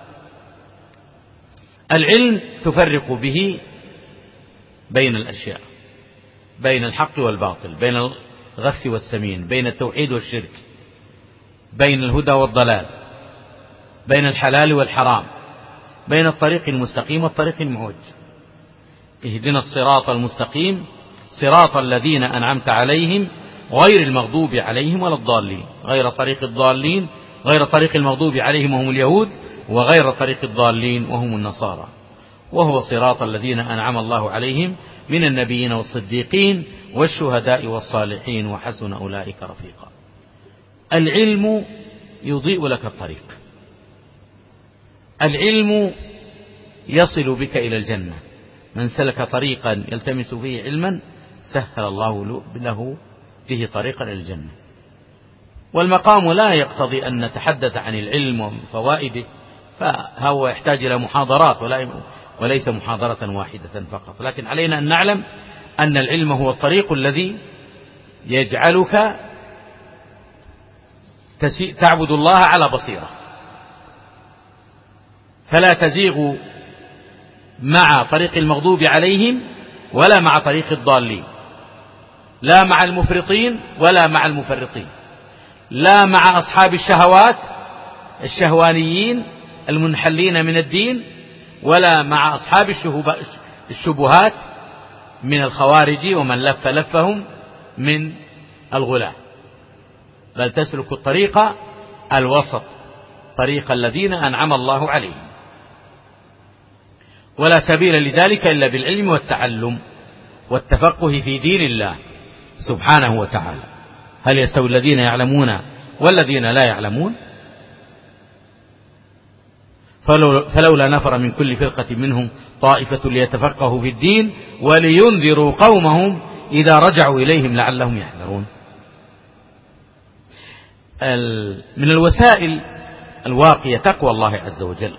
S1: العلم تفرق به بين الأشياء، بين الحق والباطل، بين الغث والسمين، بين التوحيد والشرك، بين الهدى والضلال، بين الحلال والحرام، بين الطريق المستقيم والطريق المعوج. اهدنا الصراط المستقيم صراط الذين أنعمت عليهم غير المغضوب عليهم ولا الضالين. غير طريق الضالين، غير طريق المغضوب عليهم وهم اليهود، وغير طريق الضالين وهم النصارى، وهو صراط الذين أنعم الله عليهم من النبيين والصديقين والشهداء والصالحين وحسن أولئك رفيقا. العلم يضيء لك الطريق، العلم يصل بك إلى الجنة. من سلك طريقا يلتمس فيه علما سهل الله له به طريقا إلى الجنة. والمقام لا يقتضي أن نتحدث عن العلم وفوائده، فهو يحتاج إلى محاضرات وليس محاضرة واحدة فقط، لكن علينا أن نعلم أن العلم هو الطريق الذي يجعلك تعبد الله على بصيرة، فلا تزيغ مع طريق المغضوب عليهم ولا مع طريق الضالين، لا مع المفرطين ولا مع المفرطين، لا مع أصحاب الشهوات الشهوانيين المنحلين من الدين، ولا مع أصحاب الشبهات من الخوارج ومن لف لفهم من الغلاة، بل تسلك الطريق الوسط، طريق الذين أنعم الله عليهم. ولا سبيل لذلك إلا بالعلم والتعلم والتفقه في دين الله سبحانه وتعالى. هل يستوي الذين يعلمون والذين لا يعلمون؟ فلولا نفر من كل فرقة منهم طائفة ليتفقهوا في الدين ولينذروا قومهم إذا رجعوا إليهم لعلهم يحذرون. من الوسائل الواقية تقوى الله عز وجل،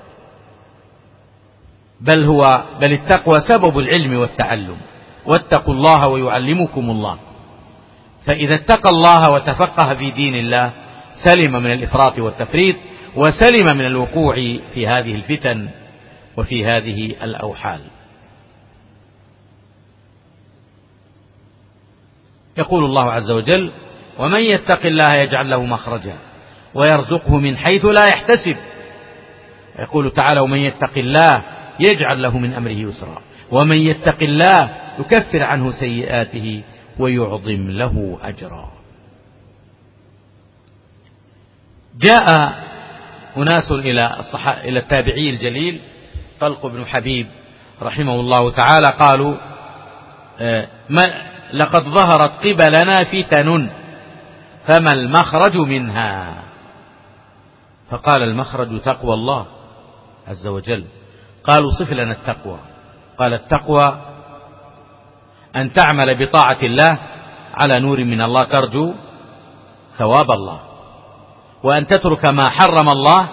S1: بل هو بل التقوى سبب العلم والتعلم، واتقوا الله ويعلمكم الله. فإذا اتقى الله وتفقه في دين الله سلم من الإفراط والتفريط، وسلم من الوقوع في هذه الفتن وفي هذه الأوحال. يقول الله عز وجل: ومن يتق الله يجعل له مخرجا ويرزقه من حيث لا يحتسب. يقول تعالى: ومن يتق الله يجعل له من أمره يسرا ومن يتق الله يكفر عنه سيئاته ويعظم له أجرا. جاء أناس إلى الصحابة إلى التابعي الجليل طلق بن حبيب رحمه الله تعالى، قالوا: ما لقد ظهرت قبلنا فتن فما المخرج منها؟ فقال: المخرج تقوى الله عز وجل. قالوا: صف لنا التقوى. قال: التقوى أن تعمل بطاعة الله على نور من الله ترجو ثواب الله، وأن تترك ما حرم الله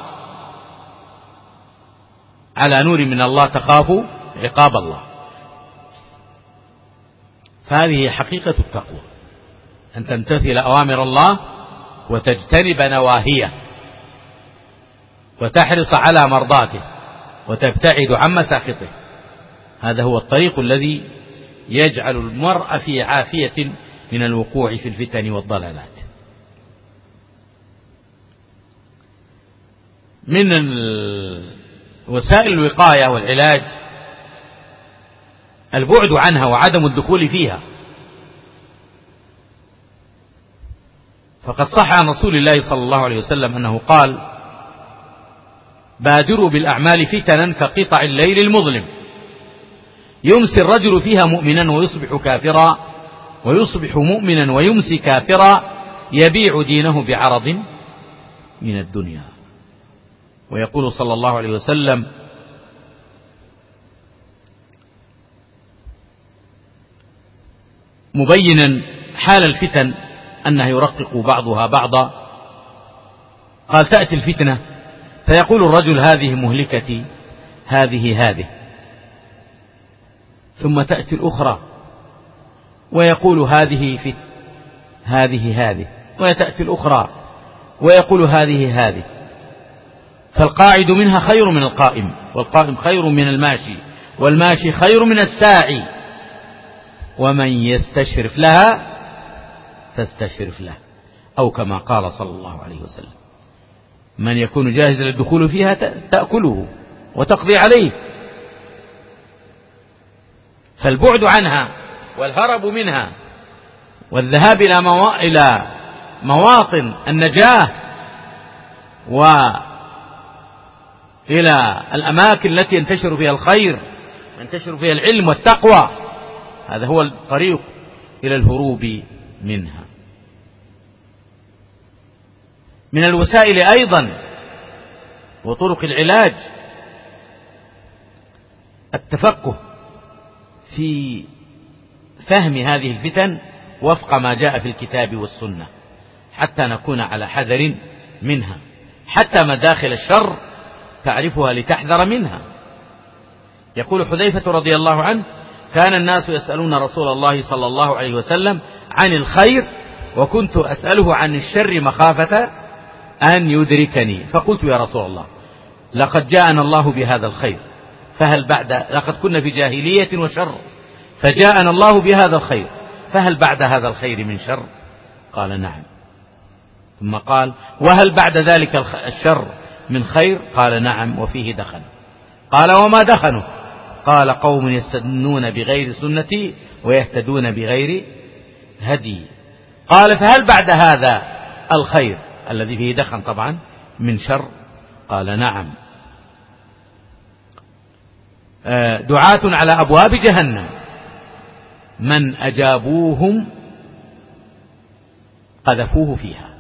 S1: على نور من الله تخاف عقاب الله. فهذه حقيقة التقوى، أن تمتثل أوامر الله وتجتنب نواهيه وتحرص على مرضاته وتبتعد عن مساخطه. هذا هو الطريق الذي يجعل المرء في عافية من الوقوع في الفتن والضلالات. من وسائل الوقاية والعلاج البعد عنها وعدم الدخول فيها. فقد صح عن رسول الله صلى الله عليه وسلم أنه قال: بادروا بالأعمال فتنا كقطع الليل المظلم، يمسي الرجل فيها مؤمنا ويصبح كافرا، ويصبح مؤمنا ويمسي كافرا، يبيع دينه بعرض من الدنيا. ويقول صلى الله عليه وسلم: مبينا حال الفتن أنها يرقق بعضها بعضا، قال: تأتي الفتنة فيقول الرجل: هذه مهلكتي، هذه هذه، ثم تأتي الأخرى ويقول هذه في هذه هذه، وتأتي الأخرى ويقول هذه هذه. فالقاعد منها خير من القائم، والقائم خير من الماشي، والماشي خير من الساعي. ومن يستشرف لها فاستشرف له، أو كما قال صلى الله عليه وسلم: من يكون جاهزا للدخول فيها تأكله وتقضي عليه. فالبعد عنها والهرب منها والذهاب إلى موا... إلى مواطن النجاة وإلى الأماكن التي ينتشر فيها الخير وينتشر فيها العلم والتقوى، هذا هو الطريق إلى الهروب منها. من الوسائل أيضا وطرق العلاج التفقه في فهم هذه الفتن وفق ما جاء في الكتاب والسنة، حتى نكون على حذر منها، حتى مداخل الشر تعرفها لتحذر منها. يقول حذيفة رضي الله عنه: كان الناس يسألون رسول الله صلى الله عليه وسلم عن الخير، وكنت أسأله عن الشر مخافة أن يدركني، فقلت: يا رسول الله، لقد جاءنا الله بهذا الخير، فهل بعد لقد كنا في جاهلية وشر، فجاءنا الله بهذا الخير، فهل بعد هذا الخير من شر؟ قال: نعم. ثم قال: وهل بعد ذلك الشر من خير؟ قال: نعم، وفيه دخن. قال: وما دخنه؟ قال: قوم يستدنون بغير سنتي ويهتدون بغير هدي. قال: فهل بعد هذا الخير الذي فيه دخن طبعا من شر؟ قال: نعم. دعاة على أبواب جهنم من أجابوهم قذفوه فيها.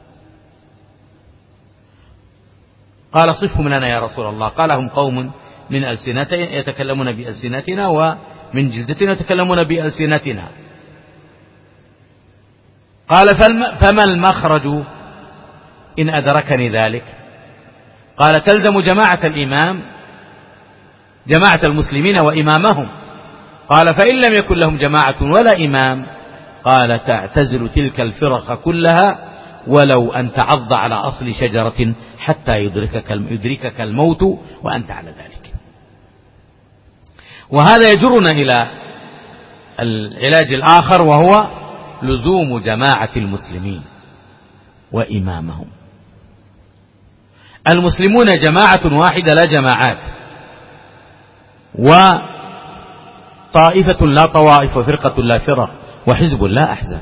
S1: قال: صفهم لنا يا رسول الله. قال: هم قوم من ألسنتنا يتكلمون بألسنتنا ومن جلدتنا يتكلمون بألسنتنا. قال: فما المخرج إن أدركني ذلك؟ قال: تلزم جماعة الإمام جماعة المسلمين وإمامهم. قال: فإن لم يكن لهم جماعة ولا إمام؟ قال: تعتزل تلك الفرق كلها ولو أن تعض على أصل شجرة حتى يدركك يدركك الموت وأنت على ذلك. وهذا يجرنا إلى العلاج الآخر، وهو لزوم جماعة المسلمين وإمامهم. المسلمون جماعة واحدة لا جماعات، وطائفة لا طوائف، وفرقة لا فرق، وحزب لا أحزاب.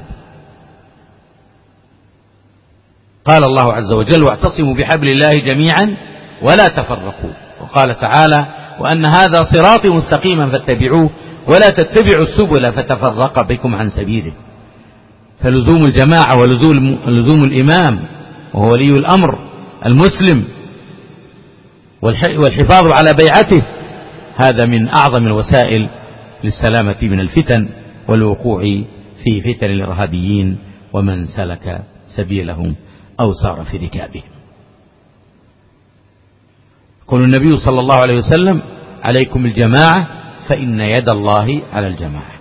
S1: قال الله عز وجل: واعتصموا بحبل الله جميعا ولا تفرقوا. وقال تعالى: وأن هذا صراطي مستقيما فاتبعوه ولا تتبعوا السبل فتفرق بكم عن سبيله. فلزوم الجماعة ولزوم الإمام وهو ولي الأمر المسلم والحفاظ على بيعته، هذا من أعظم الوسائل للسلامة من الفتن والوقوع في فتن الإرهابيين ومن سلك سبيلهم أو سار في ركابهم. يقول النبي صلى الله عليه وسلم: عليكم الجماعة فإن يد الله على الجماعة.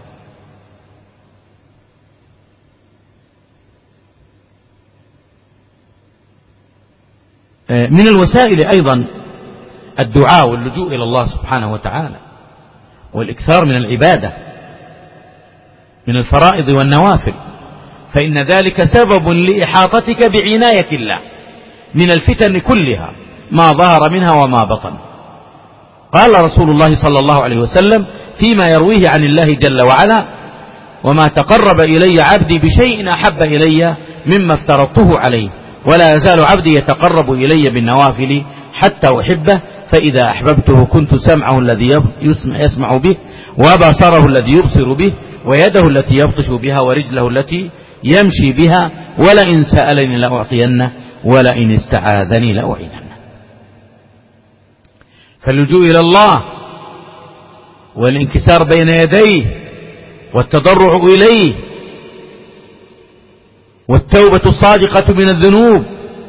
S1: من الوسائل أيضا الدعاء واللجوء إلى الله سبحانه وتعالى، والإكثار من العبادة من الفرائض والنوافل، فإن ذلك سبب لإحاطتك بعناية الله من الفتن كلها ما ظهر منها وما بطن. قال رسول الله صلى الله عليه وسلم فيما يرويه عن الله جل وعلا: وما تقرب إلي عبدي بشيء أحب إلي مما افترضته عليه، ولا يزال عبدي يتقرب إلي بالنوافل حتى أحبه، فإذا أحببته كنت سمعه الذي يسمع به، وبصره الذي يبصر به، ويده التي يبطش بها، ورجله التي يمشي بها، ولئن سألني لأعطينه، ولئن استعاذني لأعيننه. فاللجوء إلى الله والانكسار بين يديه والتضرع إليه والتوبة الصادقة من الذنوب،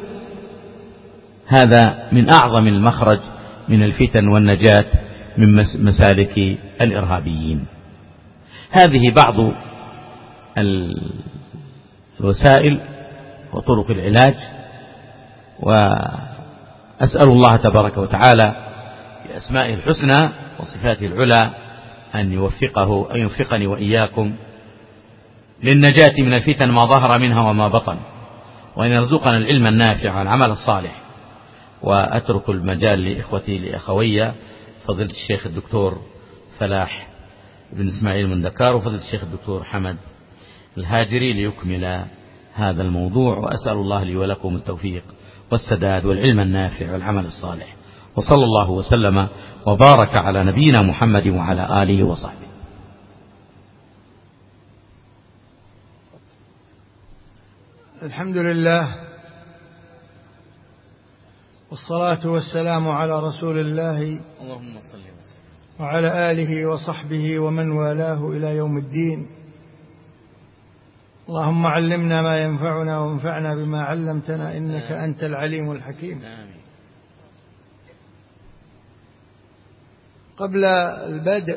S1: هذا من أعظم المخرج من الفتن والنجاة من مسالك الإرهابيين. هذه بعض الوسائل وطرق العلاج، وأسأل الله تبارك وتعالى بأسمائه الحسنى وصفاته العلى أن يوفقه أن يوفقني وإياكم للنجاة من الفتن ما ظهر منها وما بطن، وأن يرزقنا العلم النافع والعمل الصالح. وأترك المجال لإخوتي لأخوي فضيلة الشيخ الدكتور فلاح بن إسماعيل من دكار وفضيلة الشيخ الدكتور حمد الهاجري ليكمل هذا الموضوع، وأسأل الله لي ولكم التوفيق والسداد والعلم النافع والعمل الصالح، وصلى الله وسلم وبارك على نبينا محمد وعلى آله وصحبه.
S3: الحمد لله والصلاة والسلام على رسول الله
S1: اللهم صل وسلم
S3: وعلى آله وصحبه ومن والاه إلى يوم الدين. اللهم علمنا ما ينفعنا وانفعنا بما علمتنا إنك أنت العليم الحكيم. قبل البدء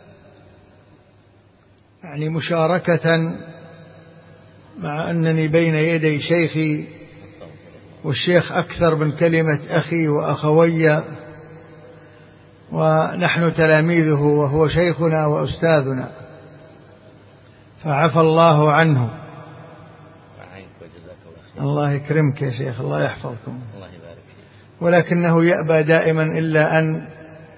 S3: يعني مشاركة، مع أنني بين يدي شيخي والشيخ أكثر من كلمة أخي وأخوي، ونحن تلاميذه وهو شيخنا وأستاذنا، فعفى الله عنه. الله يكرمك يا شيخ، الله يحفظكم، ولكنه يأبى دائما إلا أن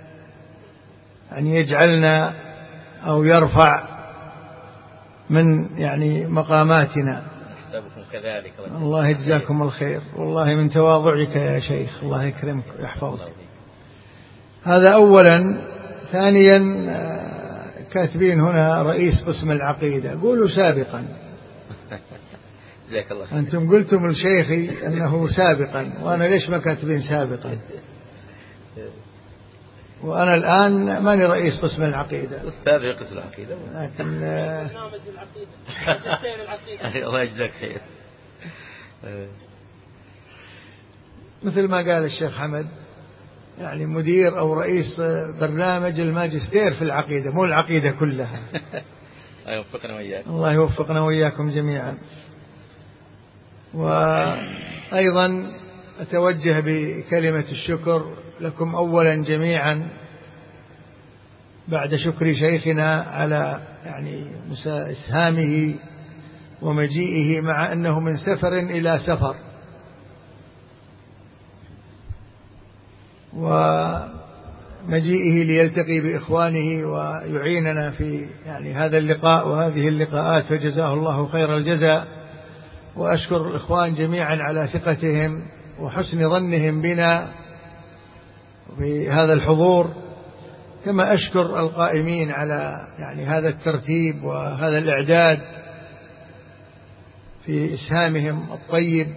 S3: أن يجعلنا أو يرفع من يعني مقاماتنا.
S1: كذلك
S3: الله يجزاكم الخير، والله من تواضعك يا شيخ، الله يكرمك ويحفظك. هذا أولا. ثانيا، كاتبين هنا رئيس قسم العقيدة، قولوا سابقا.
S1: جزاك الله خير.
S3: أنتم قلتم لشيخي أنه سابقا، وأنا ليش ما كاتبين سابقا؟ وأنا الآن ماني رئيس قسم العقيدة،
S1: أستاذ في قسم العقيدة،
S3: لكن
S4: برنامج العقيدة.
S1: الله يجزاك خير.
S3: مثل ما قال الشيخ حمد، يعني مدير أو رئيس برنامج الماجستير في العقيدة، مو العقيدة كلها.
S1: الله يوفقنا وإياكم.
S3: الله يوفقنا وإياكم جميعا. وأيضا أتوجه بكلمة الشكر لكم أولا جميعا، بعد شكر شيخنا على يعني إسهامه ومجيئه، مع أنه من سفر إلى سفر، ومجيئه ليلتقي بإخوانه ويعيننا في يعني هذا اللقاء وهذه اللقاءات، فجزاه الله خير الجزاء. وأشكر الإخوان جميعا على ثقتهم وحسن ظنهم بنا في هذا الحضور، كما أشكر القائمين على يعني هذا الترتيب وهذا الإعداد في إسهامهم الطيب،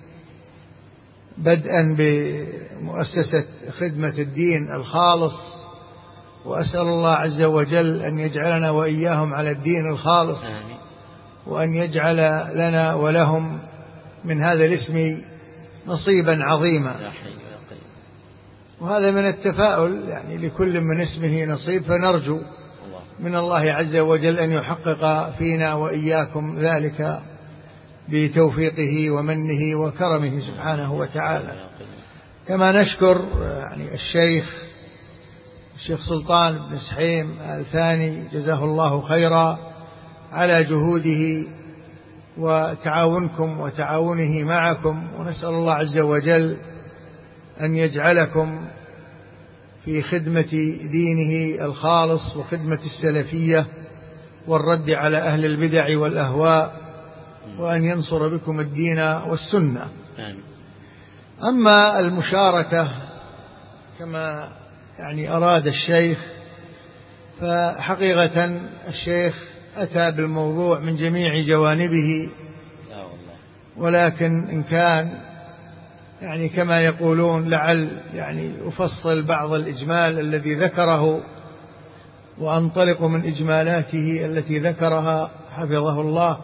S3: بدءا بمؤسسة خدمة الدين الخالص، وأسأل الله عز وجل أن يجعلنا وإياهم على الدين الخالص، وأن يجعل لنا ولهم من هذا الاسم نصيبا عظيما. وهذا من التفاؤل، يعني لكل من اسمه نصيب، فنرجو من الله عز وجل أن يحقق فينا وإياكم ذلك بتوفيقه ومنه وكرمه سبحانه وتعالى. كما نشكر يعني الشيخ الشيخ سلطان بن سحيم آل ثاني جزاه الله خيرا على جهوده وتعاونكم وتعاونه معكم، ونسأل الله عز وجل أن يجعلكم في خدمة دينه الخالص وخدمة السلفية والرد على أهل البدع والأهواء، وأن ينصر بكم الدين والسنة. أما المشاركة كما يعني أراد الشيخ، فحقيقة الشيخ أتى بالموضوع من جميع جوانبه، ولكن إن كان يعني كما يقولون لعل يعني أفصل بعض الإجمال الذي ذكره وأنطلق من إجمالاته التي ذكرها حفظه الله.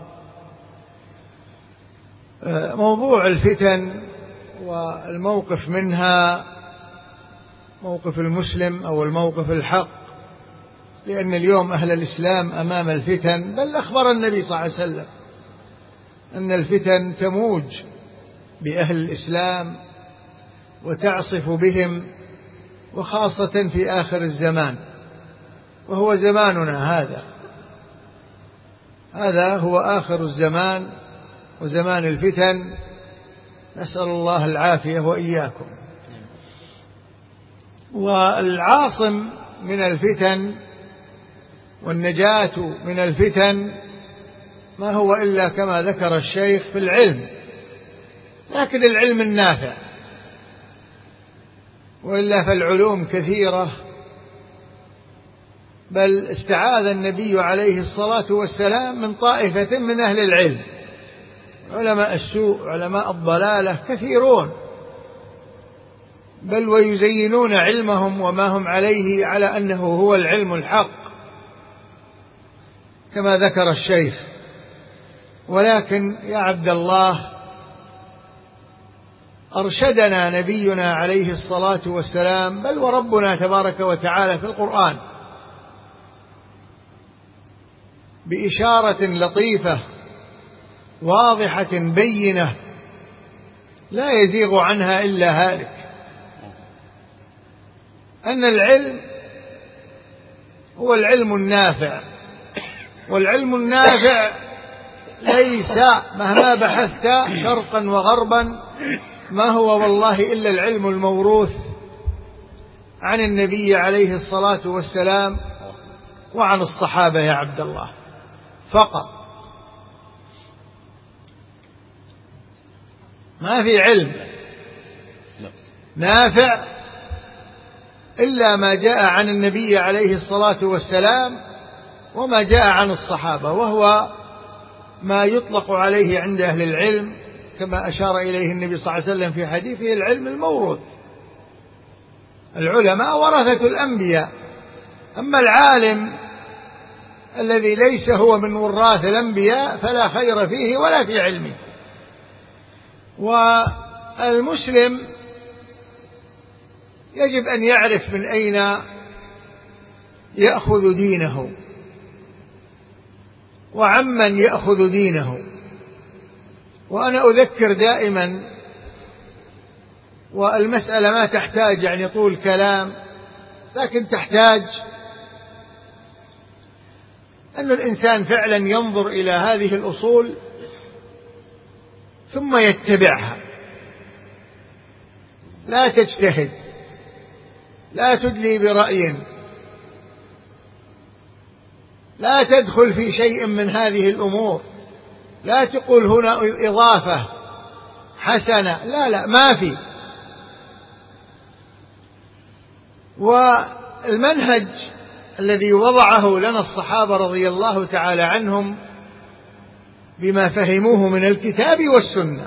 S3: موضوع الفتن والموقف منها، موقف المسلم أو الموقف الحق لأن اليوم أهل الإسلام أمام الفتن، بل أخبر النبي صلى الله عليه وسلم أن الفتن تموج بأهل الإسلام وتعصف بهم، وخاصة في آخر الزمان، وهو زماننا هذا. هذا هو آخر الزمان وزمان الفتن، نسأل الله العافية وإياكم. والعاصم من الفتن والنجاة من الفتن ما هو إلا كما ذكر الشيخ في العلم، لكن العلم النافع، وإلا فالعلوم كثيرة، بل استعاذ النبي عليه الصلاة والسلام من طائفة من أهل العلم. علماء السوء علماء الضلالة كثيرون، بل ويزينون علمهم وما هم عليه على أنه هو العلم الحق كما ذكر الشيخ. ولكن يا عبد الله، أرشدنا نبينا عليه الصلاة والسلام، بل وربنا تبارك وتعالى في القرآن بإشارة لطيفة واضحة بينة لا يزيغ عنها إلا هالك، أن العلم هو العلم النافع. والعلم النافع ليس مهما بحثت شرقا وغربا ما هو والله إلا العلم الموروث عن النبي عليه الصلاة والسلام وعن الصحابة يا عبد الله فقط. ما في علم نافع إلا ما جاء عن النبي عليه الصلاة والسلام وما جاء عن الصحابة، وهو ما يطلق عليه عند أهل العلم كما أشار إليه النبي صلى الله عليه وسلم في حديثه العلم الموروث. العلماء ورثة الأنبياء، أما العالم الذي ليس هو من وراث الأنبياء فلا خير فيه ولا في علمه. والمسلم يجب أن يعرف من أين يأخذ دينه وعمن يأخذ دينه. وأنا أذكر دائما، والمسألة ما تحتاج يعني طول كلام، لكن تحتاج أن الإنسان فعلا ينظر إلى هذه الأصول ثم يتبعها، لا تجتهد، لا تدلي برأي، لا تدخل في شيء من هذه الأمور، لا تقول هنا إضافة حسنة، لا لا ما في. والمنهج الذي وضعه لنا الصحابة رضي الله تعالى عنهم بما فهموه من الكتاب والسنة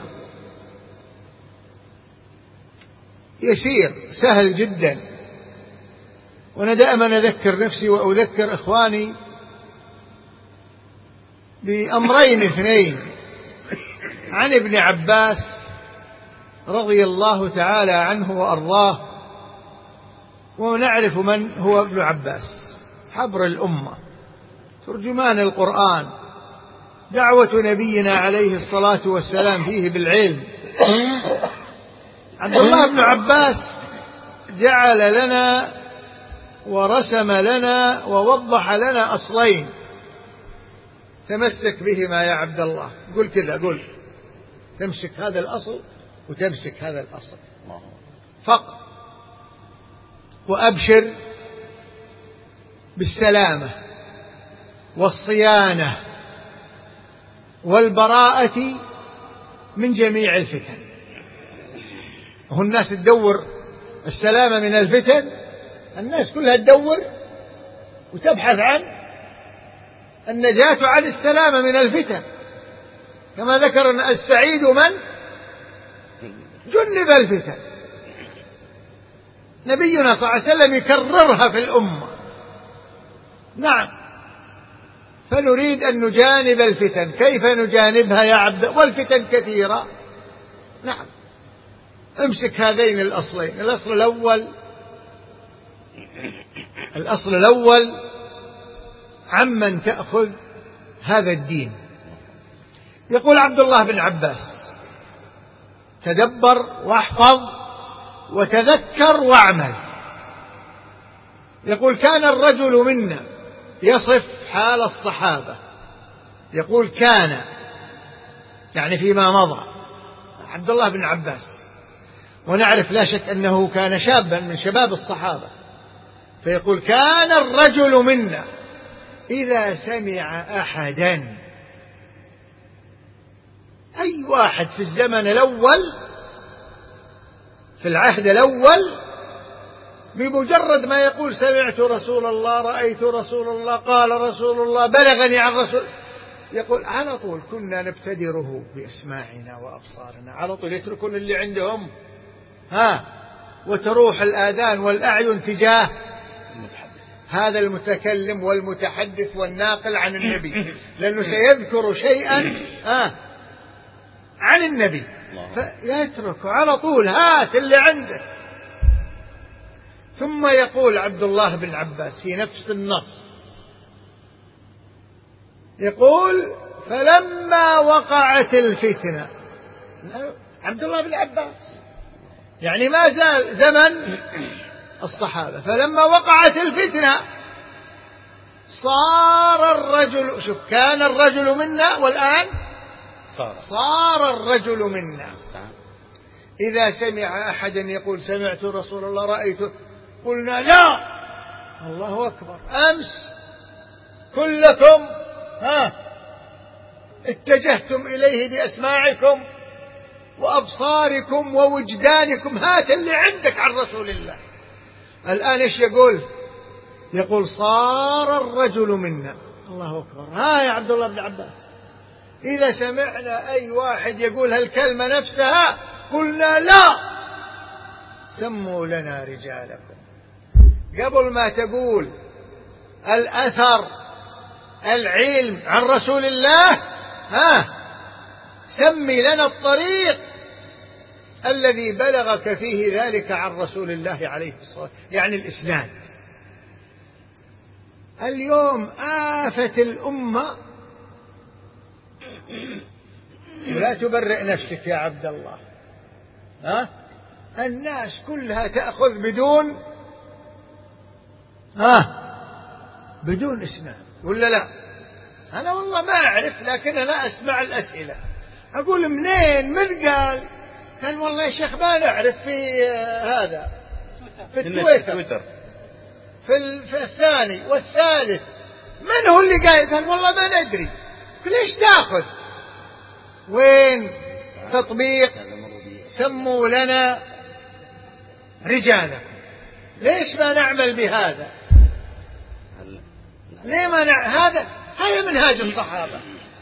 S3: يسير سهل جدا. وأنا دائما أذكر نفسي وأذكر إخواني بأمرين اثنين عن ابن عباس رضي الله تعالى عنه وأرضاه. ونعرف من هو ابن عباس، حبر الأمة، ترجمان القرآن، دعوة نبينا عليه الصلاة والسلام فيه بالعلم. عبد الله بن عباس جعل لنا ورسم لنا ووضح لنا أصلين تمسك بهما يا عبد الله. قل كذا، قل تمسك هذا الأصل وتمسك هذا الأصل فقط، وأبشر بالسلامة والصيانة والبراءة من جميع الفتن. وهو الناس تدور السلامة من الفتن، الناس كلها تدور وتبحث عن النجاة عن السلامة من الفتن، كما ذكر السعيد من جنب الفتن. نبينا صلى الله عليه وسلم يكررها في الأمة. نعم، فنريد أن نجانب الفتن. كيف نجانبها يا عبد؟ والفتن كثيرة. نعم، امسك هذين الأصلين. الأصل الأول الأصل الأول عمن تأخذ هذا الدين. يقول عبد الله بن عباس: تدبر واحفظ وتذكر واعمل. يقول: كان الرجل منا، يصف حال الصحابة، يقول: كان يعني فيما مضى عبد الله بن عباس، ونعرف لا شك أنه كان شابا من شباب الصحابة، فيقول: كان الرجل منا إذا سمع أحدا، أي واحد في الزمن الأول في العهد الأول بمجرد ما يقول سمعت رسول الله، رأيت رسول الله، قال رسول الله، بلغني عن رسول، يقول على طول كنا نبتدره بأسماعنا وأبصارنا، على طول يتركون اللي عندهم ها وتروح الآذان والأعين تجاه هذا المتكلم والمتحدث والناقل عن النبي، لأنه سيذكر شيئا ها عن النبي فيترك على طول، هات اللي عنده. ثم يقول عبد الله بن عباس في نفس النص، يقول: فلما وقعت الفتنة، عبد الله بن عباس يعني ما زال زمن الصحابة، فلما وقعت الفتنة صار الرجل، شوف، كان الرجل منا والآن صار, صار الرجل منا، إذا سمع أحدا يقول سمعت رسول الله، رأيته، قلنا لا، الله أكبر، أمس كلكم ها اتجهتم إليه بأسماعكم وأبصاركم ووجدانكم، هات اللي عندك عن رسول الله. الآن إيش يقول؟ يقول: صار الرجل منا، الله أكبر. ها يا عبد الله بن عباس، إذا سمعنا أي واحد يقول هالكلمة نفسها قلنا لا، سموا لنا رجالكم. قبل ما تقول الأثر العلم عن رسول الله، ها سمي لنا الطريق الذي بلغك فيه ذلك عن رسول الله عليه الصلاة والسلام، يعني الإسناد. اليوم آفة الأمة، ولا تبرئ نفسك يا عبد الله، ها الناس كلها تأخذ بدون ها بدون إسناد، ولا لا؟ أنا والله ما أعرف، لكن أنا أسمع الأسئلة، أقول منين؟ من قال؟ قال والله يا شيخ ما نعرف، في هذا في التويتر، في الثاني والثالث، من هو اللي قال؟ قال والله ما ندري. ليش تأخذ؟ وين تطبيق سموا لنا رجالكم؟ ليش ما نعمل بهذا؟ ليه ما نعمل هذا؟ هذا منهاج الصحابة.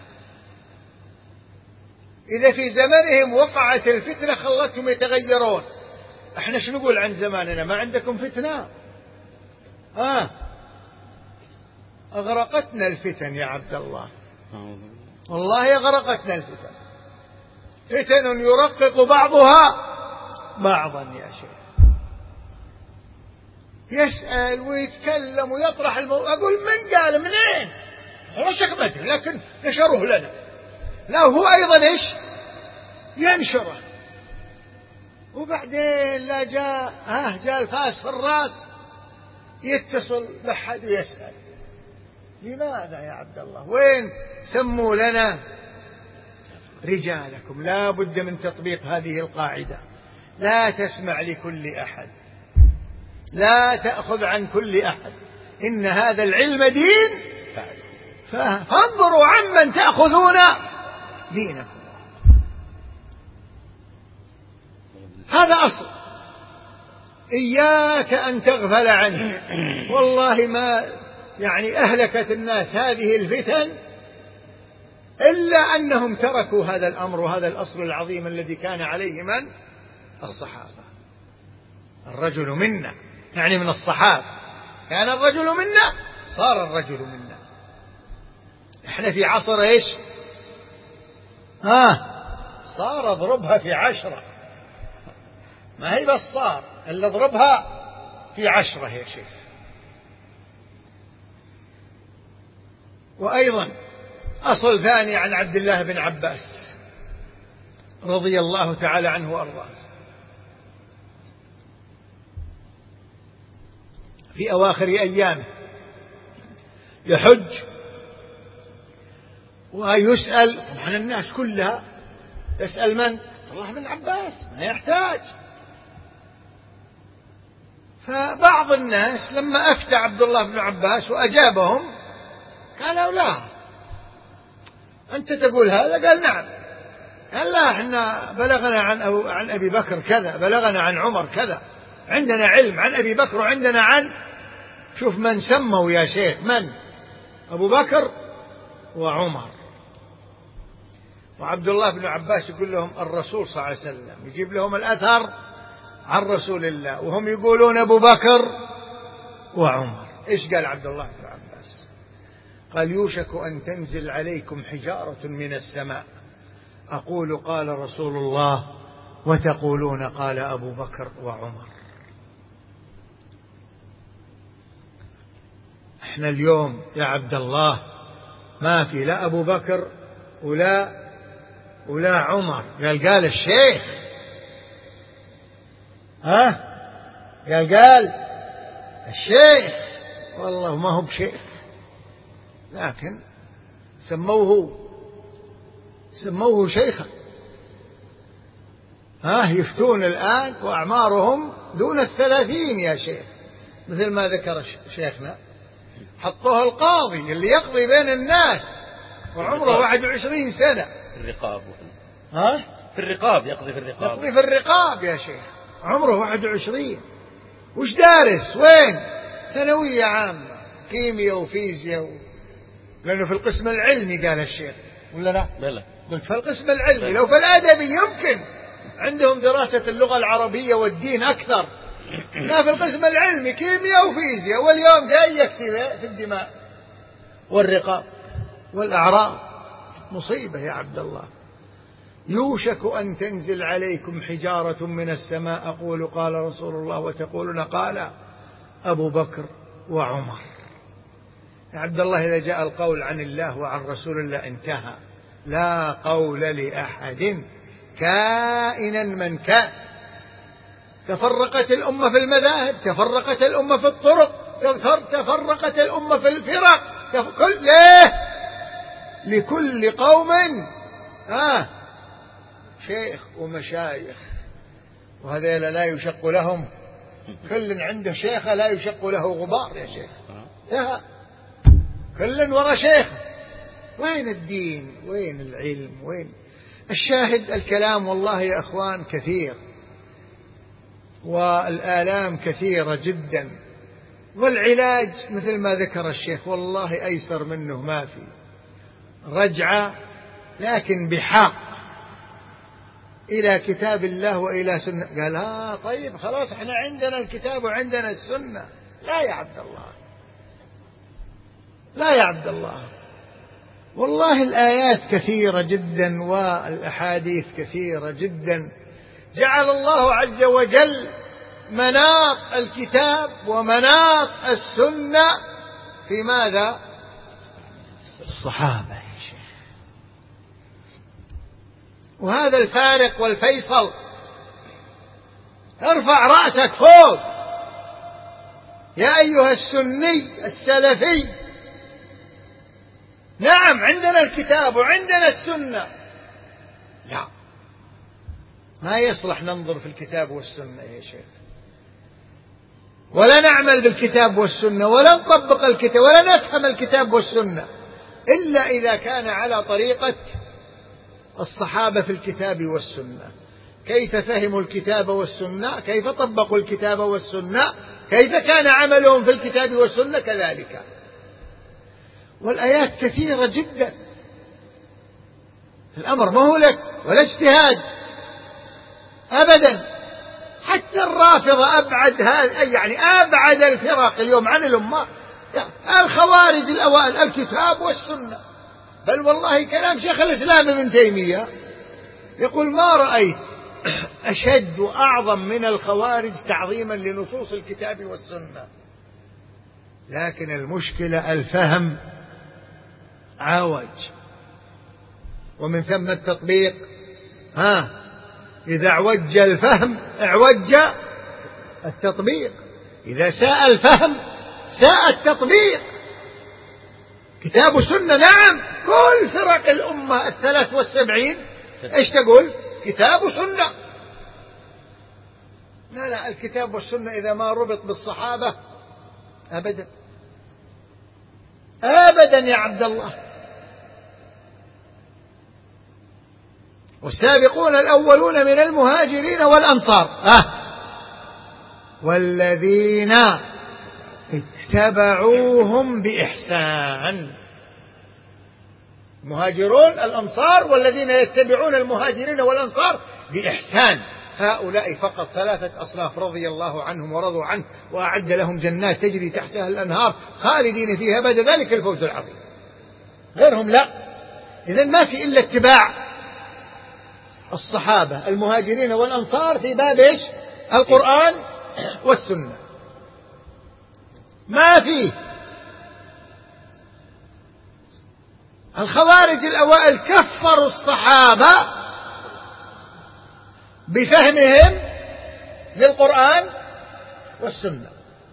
S3: إذا في زمنهم وقعت الفتنة خلتهم يتغيرون، احنا شو نقول عن زماننا؟ ما عندكم فتنة؟ آه أغرقتنا الفتن يا عبد الله، والله أغرقتنا الفتن، فتن يرقق بعضها بعضا يا شيخ، يسأل ويتكلم ويطرح الموضوع، أقول من قال؟ منين؟ والله شك ما أدري، لكن نشروه لنا. لا هو أيضا إيش ينشره، وبعدين لا جاء ها جاء الفاس في الراس يتصل بحد ويسأل لماذا يا عبد الله؟ وين سموا لنا رجالكم؟ لا بد من تطبيق هذه القاعدة، لا تسمع لكل أحد، لا تأخذ عن كل أحد، إن هذا العلم دين، فانظروا عمن تأخذون دينكم. هذا أصل، إياك أن تغفل عنه. والله ما يعني أهلكت الناس هذه الفتن إلا أنهم تركوا هذا الأمر وهذا الأصل العظيم الذي كان عليه من؟ الصحابة. الرجل منا يعني من الصحابة، كان الرجل منا صار الرجل منا. احنا في عصر ايش؟ ها صار اضربها في عشرة، ما هي بس صار الا اضربها في عشرة يا شيخ. وأيضا أصل ثاني عن عبد الله بن عباس رضي الله تعالى عنه وأرضاه. في أواخر أيامه يحج ويسأل، طبعا الناس كلها يسأل من؟ عبد الله بن عباس، ما يحتاج. فبعض الناس لما أفتى عبد الله بن عباس وأجابهم قالوا لا، أنت تقول هذا؟ قال نعم. قال لا، احنا بلغنا عن عن أبي بكر كذا، بلغنا عن عمر كذا، عندنا علم عن أبي بكر وعندنا عن، شوف من سموا يا شيخ، من؟ أبو بكر وعمر. وعبد الله بن عباس يقول لهم الرسول صلى الله عليه وسلم، يجيب لهم الأثر عن رسول الله وهم يقولون أبو بكر وعمر. إيش قال عبد الله بن عباس؟ قال يوشك أن تنزل عليكم حجارة من السماء أقول قال رسول الله وتقولون قال أبو بكر وعمر. احنا اليوم يا عبد الله ما في لا أبو بكر ولا ولا عمر. قال قال الشيخ، ها قال قال الشيخ، والله ما هو بشيخ، لكن سموه سموه شيخا. ها يفتون الآن وأعمارهم دون الثلاثين يا شيخ، مثل ما ذكر شيخنا، حطوها القاضي اللي يقضي بين الناس وعمره واحد وعشرين سنة.
S1: في الرقاب،
S3: ها
S1: في الرقاب يقضي في الرقاب
S3: يقضي في الرقاب يا شيخ، عمره واحد وعشرين. وش دارس؟ وين؟ ثانوية عامة، كيمياء وفيزياء و... لأنه في القسم العلمي قال الشيخ، ولا لا؟
S1: بلى.
S3: قلت في القسم العلمي، لو في الأدبي يمكن عندهم دراسة اللغة العربية والدين أكثر، لا في القسم العلمي كيمياء وفيزياء، واليوم جاي يكتب في الدماء والرقاب والأعراض. مصيبة يا عبد الله. يوشك أن تنزل عليكم حجارة من السماء أقول قال رسول الله وتقولون قال أبو بكر وعمر. يا عبد الله إذا جاء القول عن الله وعن رسول الله انتهى، لا قول لأحد كائنا من كان. تفرقت الأمة في المذاهب، تفرقت الأمة في الطرق، تفرقت الأمة في الفرق، كل ليه؟ لكل قوم آه شيخ ومشايخ، وهذا لا يشق لهم، كل عنده شيخ لا يشق له غبار يا شيخ، لا كل ورا شيخ. وين الدين؟ وين العلم؟ وين الشاهد؟ الكلام والله يا أخوان كثير، والآلام كثيرة جدا، والعلاج مثل ما ذكر الشيخ والله أيسر منه ما في، رجعة لكن بحق إلى كتاب الله وإلى سنة. قال ها طيب خلاص احنا عندنا الكتاب وعندنا السنة. لا يا عبد الله، لا يا عبد الله، والله الآيات كثيرة جدا والأحاديث كثيرة جدا. جعل الله عز وجل مناط الكتاب ومناط السنة في ماذا؟ الصحابة يا شيخ. وهذا الفارق والفيصل. ارفع رأسك فوق يا أيها السني السلفي. نعم عندنا الكتاب وعندنا السنة، لا ما يصلح ننظر في الكتاب والسنة يا شيخ، ولا نعمل بالكتاب والسنة، ولا نطبق الكتاب، ولا نفهم الكتاب والسنة إلا إذا كان على طريقة الصحابة في الكتاب والسنة. كيف فهموا الكتاب والسنة، كيف طبقوا الكتاب والسنة، كيف كان عملهم في الكتاب والسنة كذلك. والآيات كثيرة جدا، الأمر ما هو لك ولا اجتهاد أبدا. حتى الرافضة أبعد هذا، يعني أبعد الفرق اليوم عن الأمة، الخوارج الأوائل الكتاب والسنة. بل والله كلام شيخ الإسلام ابن تيمية يقول ما رأيت أشد وأعظم من الخوارج تعظيما لنصوص الكتاب والسنة. لكن المشكلة الفهم عوج. ومن ثم التطبيق ها إذا اعوج الفهم اعوج التطبيق، إذا ساء الفهم ساء التطبيق. كتاب وسنة نعم، كل فرق الأمة الثلاث والسبعين ايش تقول؟ كتاب وسنة. لا لا، الكتاب والسنة إذا ما ربط بالصحابة أبدا أبدا يا عبد الله. والسابقون الأولون من المهاجرين والأنصار آه. والذين اتبعوهم بإحسان. المهاجرون الأنصار والذين يتبعون المهاجرين والأنصار بإحسان، هؤلاء فقط ثلاثة أصناف رضي الله عنهم ورضوا عنه وأعد لهم جنات تجري تحتها الأنهار خالدين فيها بعد ذلك الفوز العظيم. غيرهم لا. إذن ما في إلا اتباع الصحابة المهاجرين والأنصار في باب إيش؟ القرآن والسنة، ما فيه. الخوارج الأوائل كفروا الصحابة بفهمهم للقرآن والسنة.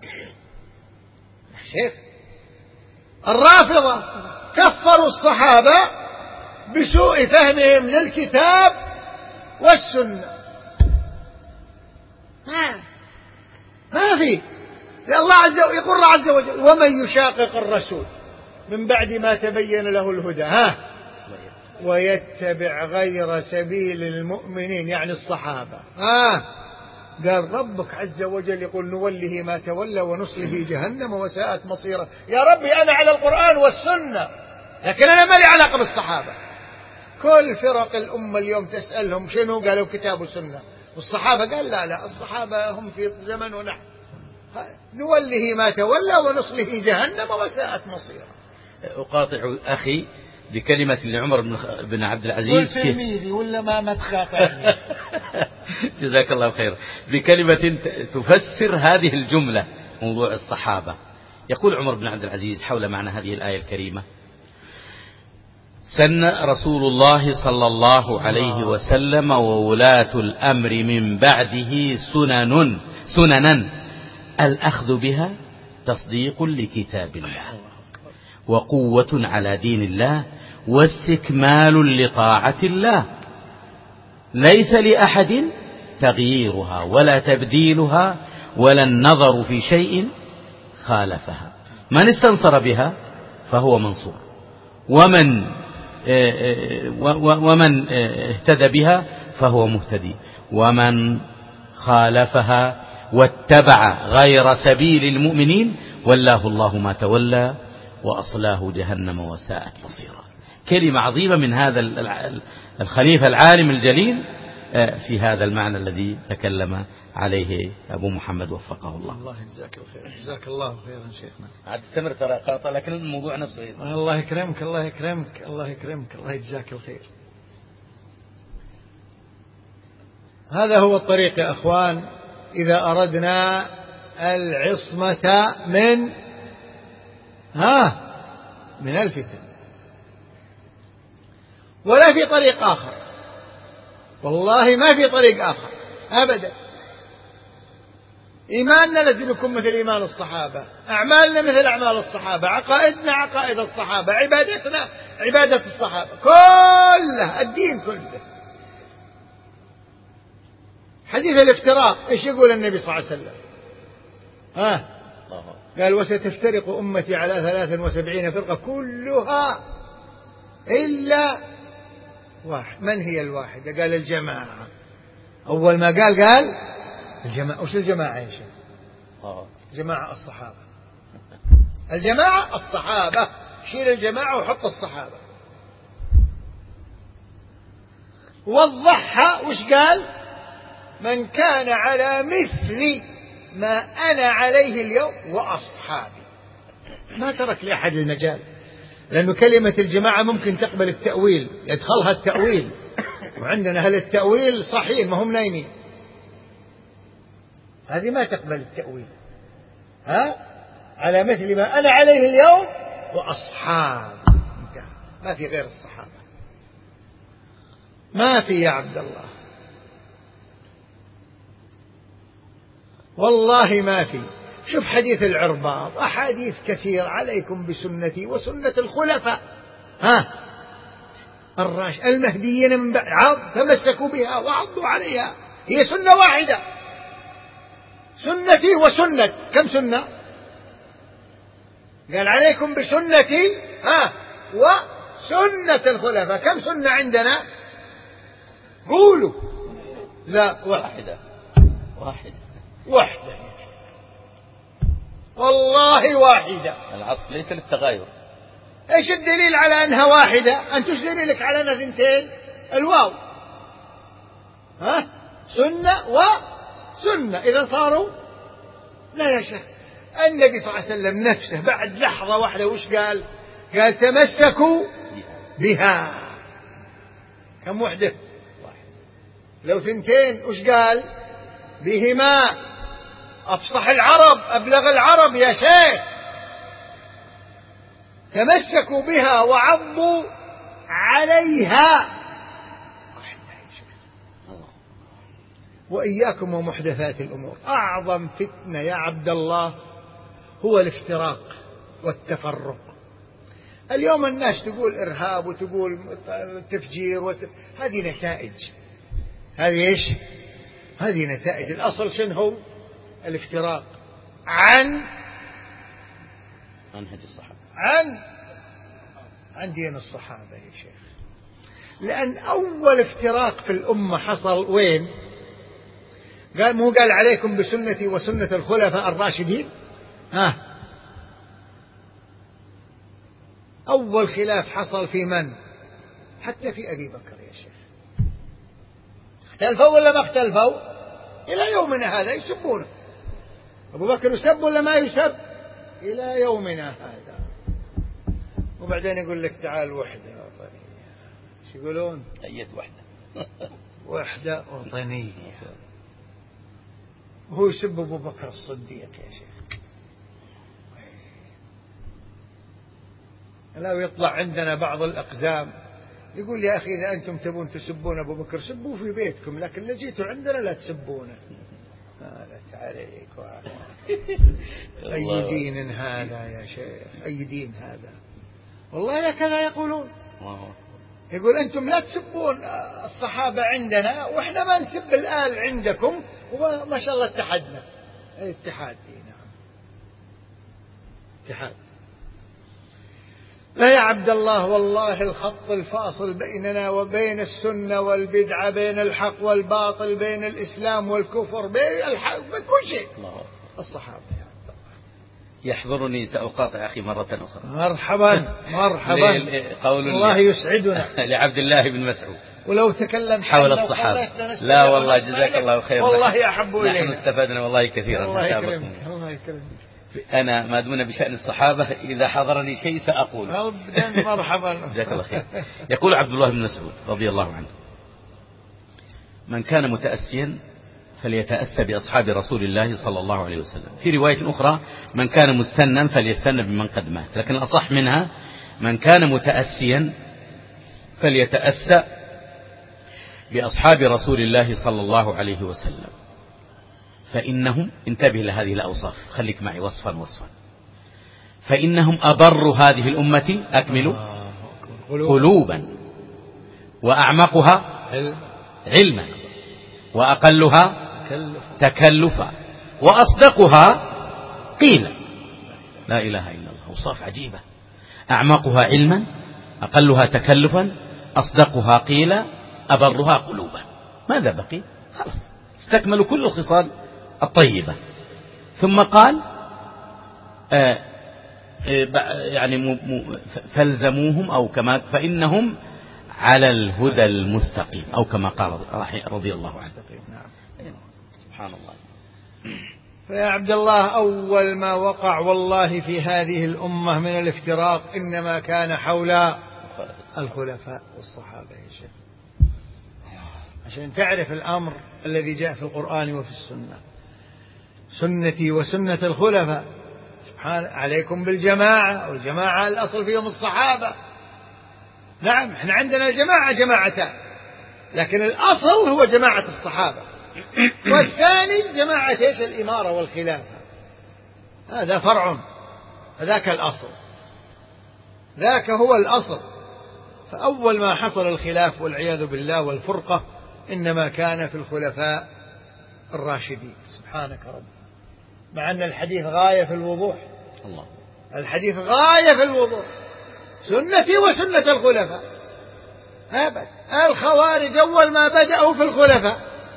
S3: شيخ الرافضة كفروا الصحابة بسوء فهمهم للكتاب والسنة. ما ما في. الله عز وجل يقول الله عز وجل ومن يشاقق الرسول من بعد ما تبين له الهدى ها ويتبع غير سبيل المؤمنين يعني الصحابة ها قال ربك عز وجل يقول نوله ما تولى ونصله جهنم وساءت مصيره. يا ربي أنا على القرآن والسنة لكن أنا ما لي علاقة بالصحابة. كل فرق الأمة اليوم تسألهم شنو قالوا كتاب وسنة، والصحابة قال لا لا الصحابة هم في زمن ونحن نوله ما تولى ونصله جهنم وساءت مصيره.
S1: أقاطع أخي بكلمة لعمر بن عبد العزيز
S3: قل تلميذي ولا ما ما تقاطعني.
S1: جزاك الله خير. بكلمة تفسر هذه الجملة موضوع الصحابة. يقول عمر بن عبد العزيز حول معنى هذه الآية الكريمة: سن رسول الله صلى الله عليه وسلم وولاة الأمر من بعده سنن سننا الأخذ بها تصديق لكتاب الله وقوة على دين الله واستكمال لطاعة الله، ليس لأحد تغييرها ولا تبديلها ولا النظر في شيء خالفها. من استنصر بها فهو منصور، ومن ومن اهتدى بها فهو مهتدي، ومن خالفها واتبع غير سبيل المؤمنين ولاه الله ما تولى وأصلاه جهنم وساءت مصيرا. كلمة عظيمة من هذا الخليفة العالم الجليل في هذا المعنى الذي تكلم عليه أبو محمد وفقه الله.
S3: الله يجزاك الخير. جزاك الله خيرا شيخنا.
S1: عاد استمر ترى قاطع لكن الموضوع نفسه.
S3: الله يكرمك الله يكرمك الله يكرمك الله يجزاك الخير. هذا هو الطريق يا أخوان إذا أردنا العصمة من ها من الفتن. ولا في طريق آخر، والله ما في طريق آخر أبدا. إيماننا لازم يكون مثل إيمان الصحابة، أعمالنا مثل أعمال الصحابة، عقائدنا عقائد الصحابة، عبادتنا عبادة الصحابة، كله الدين كله. حديث الافتراق ايش يقول النبي صلى الله عليه وسلم؟ ها قال وستفترق أمتي على ثلاث وسبعين فرقة كلها إلا واحد. من هي الواحدة؟ قال الجماعة. أول ما قال قال الجماعة. وش الجماعة يا شيخ؟ جماعة الصحابة. الجماعة الصحابة، شيل الجماعة وحط الصحابة. وضحها وش قال؟ من كان على مثل ما أنا عليه اليوم وأصحابي. ما ترك لأحد المجال، لأنه كلمة الجماعة ممكن تقبل التأويل، يدخلها التأويل، وعندنا أهل التأويل صحيح ما هم نايمين، هذه ما تقبل التأويل. ها على مثل ما أنا عليه اليوم وأصحابي، انتهى. ما في غير الصحابة، ما في يا عبد الله، والله ما في. شوف حديث العرباض، أحاديث كثير، عليكم بسنتي وسنة الخلفاء ها الراش المهديين من بعد، عض تمسكوا بها وعضوا عليها، هي سنة واحدة، سنتي وسنة. كم سنة؟ قال عليكم بسنتي ها وسنة الخلفاء. كم سنة عندنا؟ قولوا. لا،
S1: واحدة واحدة
S3: واحدة والله واحدة.
S1: العطف ليس للتغاير.
S3: ايش الدليل على انها واحدة؟ انت ايش دليلك على انها ثنتين؟ الواو، ها سنة وسنة، اذا صاروا. لا يا شيخ، النبي صلى الله عليه وسلم نفسه بعد لحظة واحدة وش قال؟ قال تمسكوا بها. كم وحدة؟ لو ثنتين وش قال؟ بهما. أفصح العرب، أبلغ العرب يا شيخ. تمسكوا بها وعضوا عليها. وإياكم ومحدثات الأمور. أعظم فتنة يا عبد الله هو الافتراق والتفرق. اليوم الناس تقول إرهاب وتقول تفجير وت... هذه نتائج، هذه إيش؟ هذه نتائج. الأصل شنو هو؟ الافتراق عن
S1: منهج الصحابة،
S3: عن عن دين الصحابة يا شيخ. لأن أول افتراق في الأمة حصل وين؟ قال مو قال عليكم بسنتي وسنة الخلفاء الراشدين؟ ها أول خلاف حصل في من؟ حتى في أبي بكر يا شيخ. اختلفوا ولا ما اختلفوا؟ إلى يومنا هذا يسبونه. أبو بكر يسب ولا ما يسب؟ إلى يومنا هذا. وبعدين يقول لك تعال وحدة وطنية. ايش يقولون؟
S1: أية وحدة
S3: وحدة وطنية. وهو يسب أبو بكر الصديق يا شيخ. لو يطلع عندنا بعض الأقزام يقول يا أخي إذا أنتم تبون تسبون أبو بكر سبوا في بيتكم، لكن اللي جيتوا عندنا لا تسبونه. هذا عليك وعلى أي دين هذا يا شيخ؟ أي دين هذا؟ والله هكذا يقولون. يقول أنتم لا تسبون الصحابة عندنا وإحنا ما نسب الآل عندكم، وما شاء الله اتحدنا. اتحاد دي نعم، اتحاد. لا يا عبد الله، والله الخط الفاصل بيننا وبين السنة والبدعة، بين الحق والباطل، بين الإسلام والكفر، بين الحق، بين كل شيء الصحابة يا عبد الله.
S1: يحضرني سأقاطع أخي مرة أخرى.
S3: مرحبا مرحبا.
S1: قول
S3: الله يسعدنا.
S1: لعبد الله بن مسعود
S3: ولو تكلم
S1: حول الصحابة. لا والله جزاك الله خيرا،
S3: والله أحب إلينا.
S1: نحن استفدنا والله كثيرا.
S3: الله يكرمك الله يكرمك.
S1: أنا ما دون بشأن الصحابة إذا حضرني شيء سأقول.
S3: مرحبا.
S1: جزاك الله خير. يقول عبد الله بن مسعود رضي الله عنه: من كان متأسيا فليتأسى بأصحاب رسول الله صلى الله عليه وسلم. في رواية أخرى: من كان مستنا فليستنى بمن قد مات. لكن الأصح منها: من كان متأسيا فليتأسى بأصحاب رسول الله صلى الله عليه وسلم، فإنهم، انتبه لهذه الأوصاف، خليك معي وصفا وصفا، فإنهم أبر هذه الأمة، أكملوا، قلوبا، وأعمقها علما، وأقلها تكلفا، وأصدقها قيلا. لا إله إلا الله. أوصاف عجيبة. أعمقها علما، أقلها تكلفا، أصدقها قيلا، أبرها قلوبا. ماذا بقي؟ خلاص استكملوا كل الخصال الطيبة. ثم قال آه يعني فالزموهم، أو كما فإنهم على الهدى المستقيم، أو كما قال رضي الله عنه. سبحان الله.
S3: فيا عبد الله، أول ما وقع والله في هذه الأمة من الافتراق إنما كان حول الخلفاء والصحابة يا شيخ، عشان تعرف الأمر الذي جاء في القرآن وفي السنة. سنتي وسنة الخلفاء، سبحان عليكم بالجماعة، والجماعة الأصل فيهم الصحابة. نعم احنا عندنا الجماعة جماعتان، لكن الأصل هو جماعة الصحابة، والثاني جماعة ايش؟ الإمارة والخلافة. هذا فرع، ذاك الأصل، ذاك هو الأصل. فأول ما حصل الخلاف والعياذ بالله والفرقة إنما كان في الخلفاء الراشدين. سبحانك رب، مع أن الحديث غاية في الوضوح،
S1: الله
S3: الحديث غاية في الوضوح، سنتي وسنة الخلفاء. أبد الخوارج أول ما بدأوا في الخلفاء،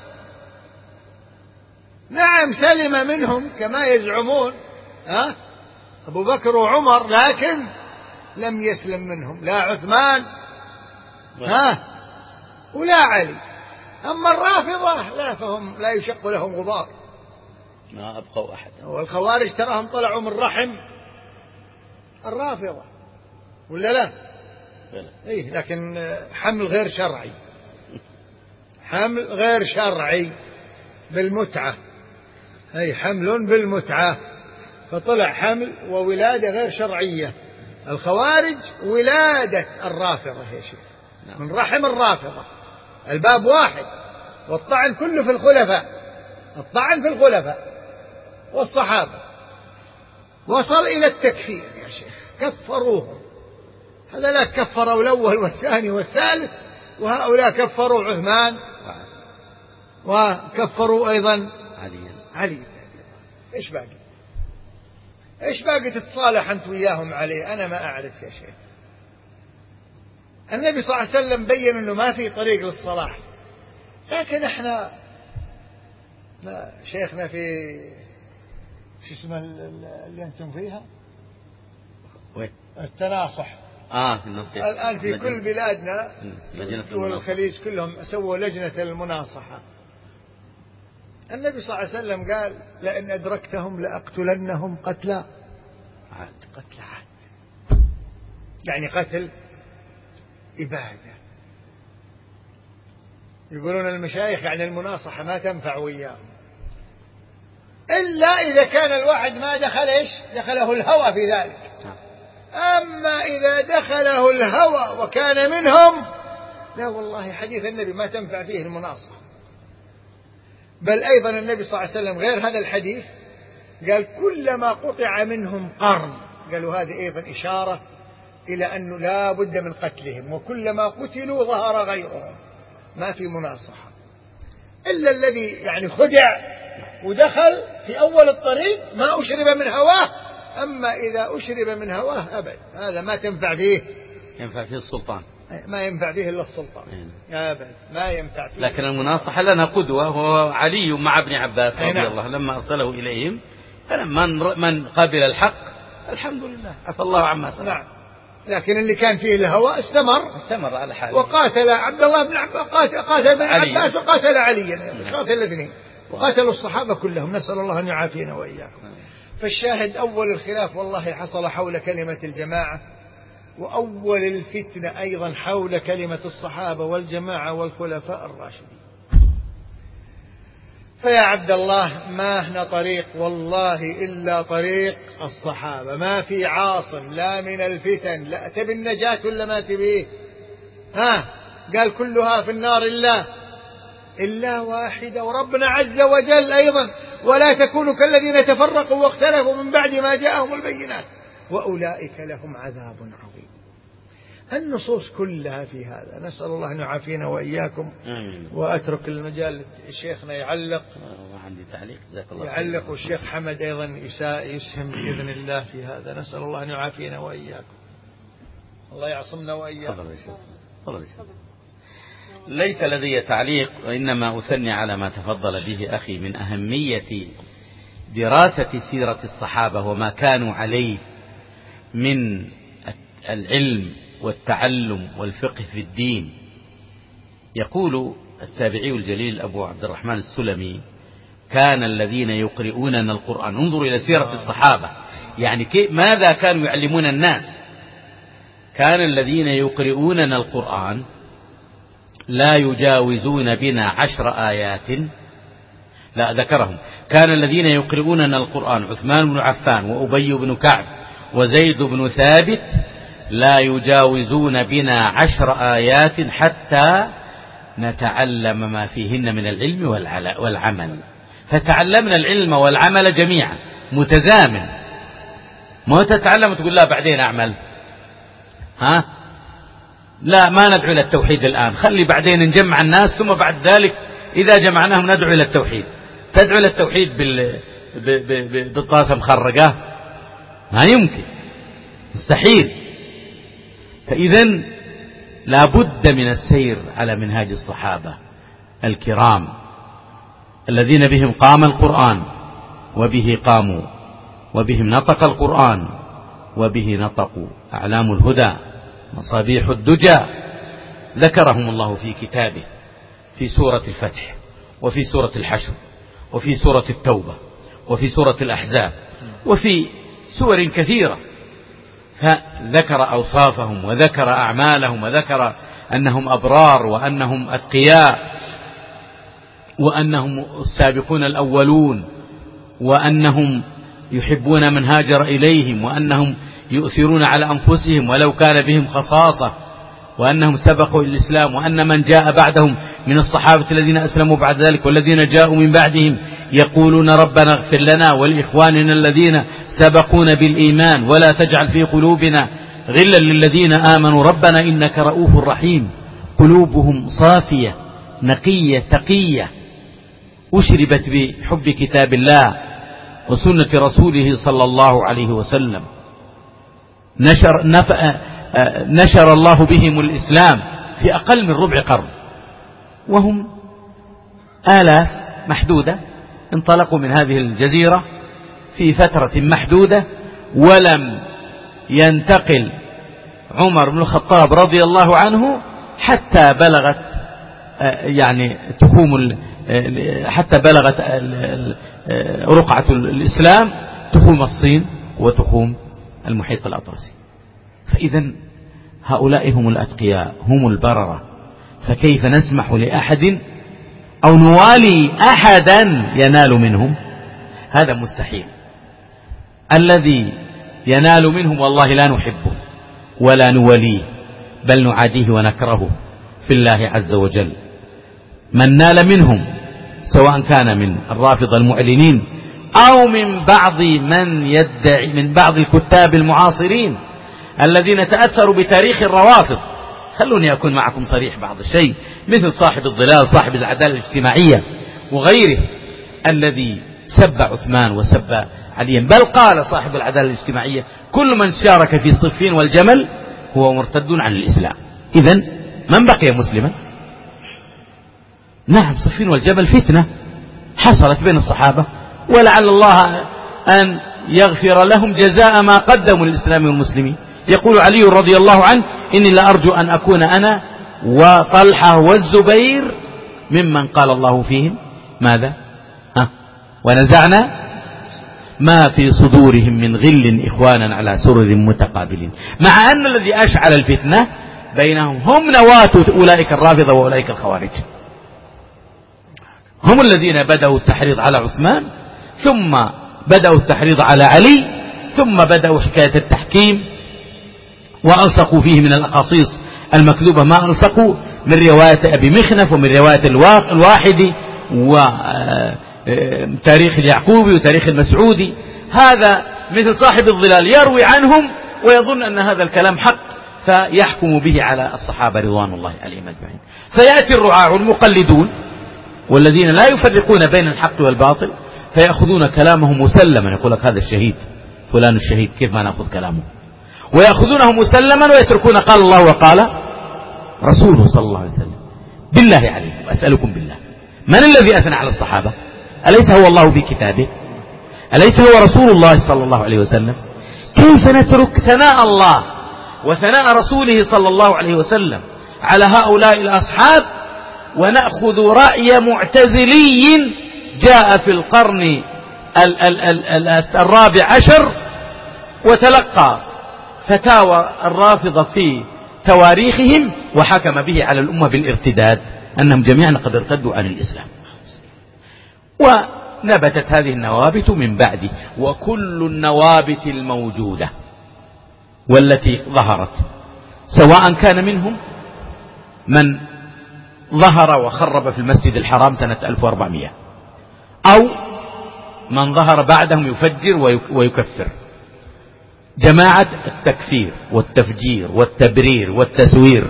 S3: نعم سلم منهم كما يزعمون ها أبو بكر وعمر، لكن لم يسلم منهم لا عثمان ها ولا علي. أما الرافضة لا، فهم لا يشق لهم غبار،
S1: ما أبقوا أحدا.
S3: والخوارج تراهم طلعوا من رحم الرافضة ولا لا؟ إيه، لكن حمل غير شرعي، حمل غير شرعي بالمتعة، أي حمل بالمتعة، فطلع حمل وولادة غير شرعية. الخوارج ولادة الرافضة يا شيخ، من رحم الرافضة، الباب واحد، والطعن كله في الخلفاء، الطعن في الخلفاء والصحابة، وصل إلى التكفير يا شيخ، كفروهم. هذا لا كفروا الأول والثاني والثالث، وهؤلاء كفروا عثمان وكفروا أيضا
S1: علي.
S3: علي. إيش باقي؟ إيش باقي تتصالح أنت وياهم عليه؟ أنا ما أعرف يا شيخ. النبي صلى الله عليه وسلم بين أنه ما في طريق للصلاح، لكن إحنا لا شيخنا في شو اسمه اللي أنتم فيها؟
S1: وين؟
S3: التناصح.
S1: آه في النصيحة.
S3: الآن في كل بلادنا
S1: دول
S3: الخليج كلهم سووا لجنة المناصحة. النبي صلى الله عليه وسلم قال: لئن أدركتهم لأقتلنهم قتلا عاد. قتل عاد يعني قتل إبادة. يقولون المشايخ يعني المناصحة ما تنفع وياهم إلا إذا كان الواحد ما دخل إيش دخله الهوى في ذلك. أما إذا دخله الهوى وكان منهم، لا والله حديث النبي ما تنفع فيه المناصحة. بل أيضا النبي صلى الله عليه وسلم غير هذا الحديث قال: كلما قطع منهم قرن، قالوا هذه أيضا إشارة إلى أنه لا بد من قتلهم، وكلما قتلوا ظهر غيرهم. ما في مناصحة إلا الذي يعني خدع ودخل في أول الطريق ما أشرب من هواه. أما إذا أشرب من هواه أبد، هذا ما تنفع فيه،
S1: ينفع فيه السلطان،
S3: ما ينفع فيه إلا السلطان أبد، ما ينفع فيه.
S1: لكن المناصحة لنا قدوة، هو علي مع ابن عباس رضي الله لما أرسله إليهم، فلما من قبل الحق الحمد لله عفى الله عما سلف.
S3: نعم، لكن اللي كان فيه الهوى استمر
S1: استمر على حاله،
S3: وقاتل عبد الله بن عباس، قاتل, قاتل ابن عباس وقاتل عليا، قاتل الاثنين وقاتلوا الصحابة كلهم، نسأل الله أن يعافينا وإياكم. فالشاهد أول الخلاف والله حصل حول كلمة الجماعة، وأول الفتنة أيضا حول كلمة الصحابة والجماعة والخلفاء الراشدين. فيا عبد الله ما هنا طريق والله إلا طريق الصحابة، ما في عاصم لا من الفتن. لا تبي النجاة ولا ما تبيه؟ ها قال كلها في النار إلا إلا واحدة، وربنا عز وجل أيضا: ولا تكونوا كالذين تفرقوا واختلفوا من بعد ما جاءهم البينات وأولئك لهم عذاب عظيم. النصوص كلها في هذا، نسأل الله أن يعافينا وإياكم. وأترك المجال لشيخنا يعلق
S1: وعندي تعليق جزاك الله
S3: يعلق، والشيخ حمد أيضا يسهم بإذن الله في هذا. نسأل الله أن يعافينا وإياكم، الله يعصمنا وإياكم.
S1: ليس لدي تعليق، وإنما أثني على ما تفضل به أخي من أهمية دراسة سيرة الصحابة وما كانوا عليه من العلم والتعلم والفقه في الدين. يقول التابعي الجليل أبو عبد الرحمن السلمي: كان الذين يقرؤوننا القرآن، انظر إلى سيرة الصحابة، يعني ماذا كانوا يعلمون الناس. كان الذين يقرؤوننا القرآن لا يجاوزون بنا عشر آيات، لا ذكرهم، كان الذين يقرؤوننا القرآن عثمان بن عفان وأبي بن كعب وزيد بن ثابت لا يجاوزون بنا عشر آيات حتى نتعلم ما فيهن من العلم والعمل. فتعلمنا العلم والعمل جميعا متزامن، ما تتعلم وتقول لا بعدين أعمل، ها لا ما ندعو إلى التوحيد الآن، خلي بعدين نجمع الناس ثم بعد ذلك إذا جمعناهم ندعو إلى التوحيد. تدعو إلى التوحيد بال... ب... ب... ب... بالطاسة مخرقة؟ ما يمكن، مستحيل. فإذن لا بد من السير على منهاج الصحابة الكرام الذين بهم قام القرآن وبه قاموا وبهم نطق القرآن وبه نطقوا، أعلام الهدى مصابيح الدجى. ذكرهم الله في كتابه في سورة الفتح وفي سورة الحشر وفي سورة التوبة وفي سورة الأحزاب وفي سور كثيرة، فذكر أوصافهم وذكر أعمالهم وذكر أنهم أبرار وأنهم أتقياء وأنهم السابقون الأولون وأنهم يحبون من هاجر إليهم وأنهم يؤثرون على أنفسهم ولو كان بهم خصاصة وأنهم سبقوا الإسلام، وأن من جاء بعدهم من الصحابة الذين أسلموا بعد ذلك والذين جاءوا من بعدهم يقولون ربنا اغفر لنا ولإخواننا الذين سبقونا بالإيمان ولا تجعل في قلوبنا غلا للذين آمنوا ربنا إنك رؤوف رحيم. قلوبهم صافية نقية تقية أشربت بحب كتاب الله وسنة رسوله صلى الله عليه وسلم. نشر, نف... نشر الله بهم الإسلام في أقل من ربع قرن، وهم آلاف محدودة انطلقوا من هذه الجزيرة في فترة محدودة، ولم ينتقل عمر بن الخطاب رضي الله عنه حتى بلغت يعني تخوم حتى بلغت رقعة الإسلام تخوم الصين وتخوم المحيط الأطلسي. فإذا هؤلاء هم الأتقياء هم البررة، فكيف نسمح لأحد أو نوالي أحدا ينال منهم؟ هذا مستحيل. الذي ينال منهم والله لا نحبه ولا نوليه بل نعاديه ونكرهه في الله عز وجل. من نال منهم سواء كان من الرافضة المعلنين أو من بعض من يدعي من بعض الكتاب المعاصرين الذين تأثروا بتاريخ الروافض. خلوني أكون معكم صريح بعض الشيء، مثل صاحب الظلال صاحب العدالة الاجتماعية وغيره الذي سب عثمان وسب عليا، بل قال صاحب العدالة الاجتماعية كل من شارك في صفين والجمل هو مرتد عن الإسلام. إذن من بقي مسلما؟ نعم صفين والجبل فتنة حصلت بين الصحابة، ولعل الله أن يغفر لهم جزاء ما قدموا للإسلام والمسلمين. يقول علي رضي الله عنه إني لأرجو أن أكون أنا وطلحة والزبير ممن قال الله فيهم ماذا؟ ها ونزعنا ما في صدورهم من غل إخوانا على سرر متقابلين. مع أن الذي أشعل الفتنة بينهم هم نواة أولئك الرافضة وأولئك الخوارج، هم الذين بدأوا التحريض على عثمان ثم بدأوا التحريض على علي ثم بدأوا حكاية التحكيم وألصقوا فيه من الأقاصيص المكذوبة ما ألصقوا من رواية أبي مخنف ومن رواية الواحدي وتاريخ اليعقوبي وتاريخ المسعودي. هذا مثل صاحب الظلال يروي عنهم ويظن أن هذا الكلام حق فيحكم به على الصحابة رضوان الله عليهم أجمعين. فيأتي الرعاع المقلدون والذين لا يفرقون بين الحق والباطل فيأخذون كلامه مسلما، يقول لك هذا الشهيد فلان الشهيد كيف ما نأخذ كلامه، ويأخذونه مسلما ويتركون قال الله وقال رسوله صلى الله عليه وسلم. بالله عليكم أسألكم بالله، من الذي أثنى على الصحابة؟ أليس هو الله في كتابه؟ أليس هو رسول الله صلى الله عليه وسلم؟ كيف نترك ثناء الله وثناء رسوله صلى الله عليه وسلم على هؤلاء الأصحاب ونأخذ رأي معتزلي جاء في القرن ال ال ال ال الرابع عشر وتلقى فتاوى الرافضة في تواريخهم وحكم به على الأمة بالارتداد أنهم جميعا قد ارتدوا عن الإسلام. ونبتت هذه النوابت من بعده، وكل النوابت الموجودة والتي ظهرت، سواء كان منهم من ظهر وخرب في المسجد الحرام سنة ألف وأربعمائة أو من ظهر بعدهم يفجر ويكفر. جماعة التكفير والتفجير والتبرير والتسوير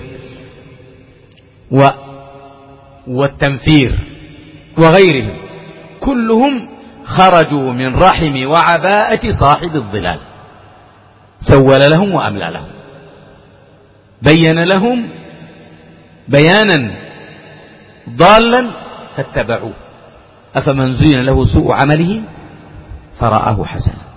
S1: والتنفير وغيرهم كلهم خرجوا من رحم وعباءة صاحب الظلال، سول لهم وأملى لهم، بين لهم بيانا ضالا فاتبعوه، أفمن زين له سوء عمله فرآه حسنا.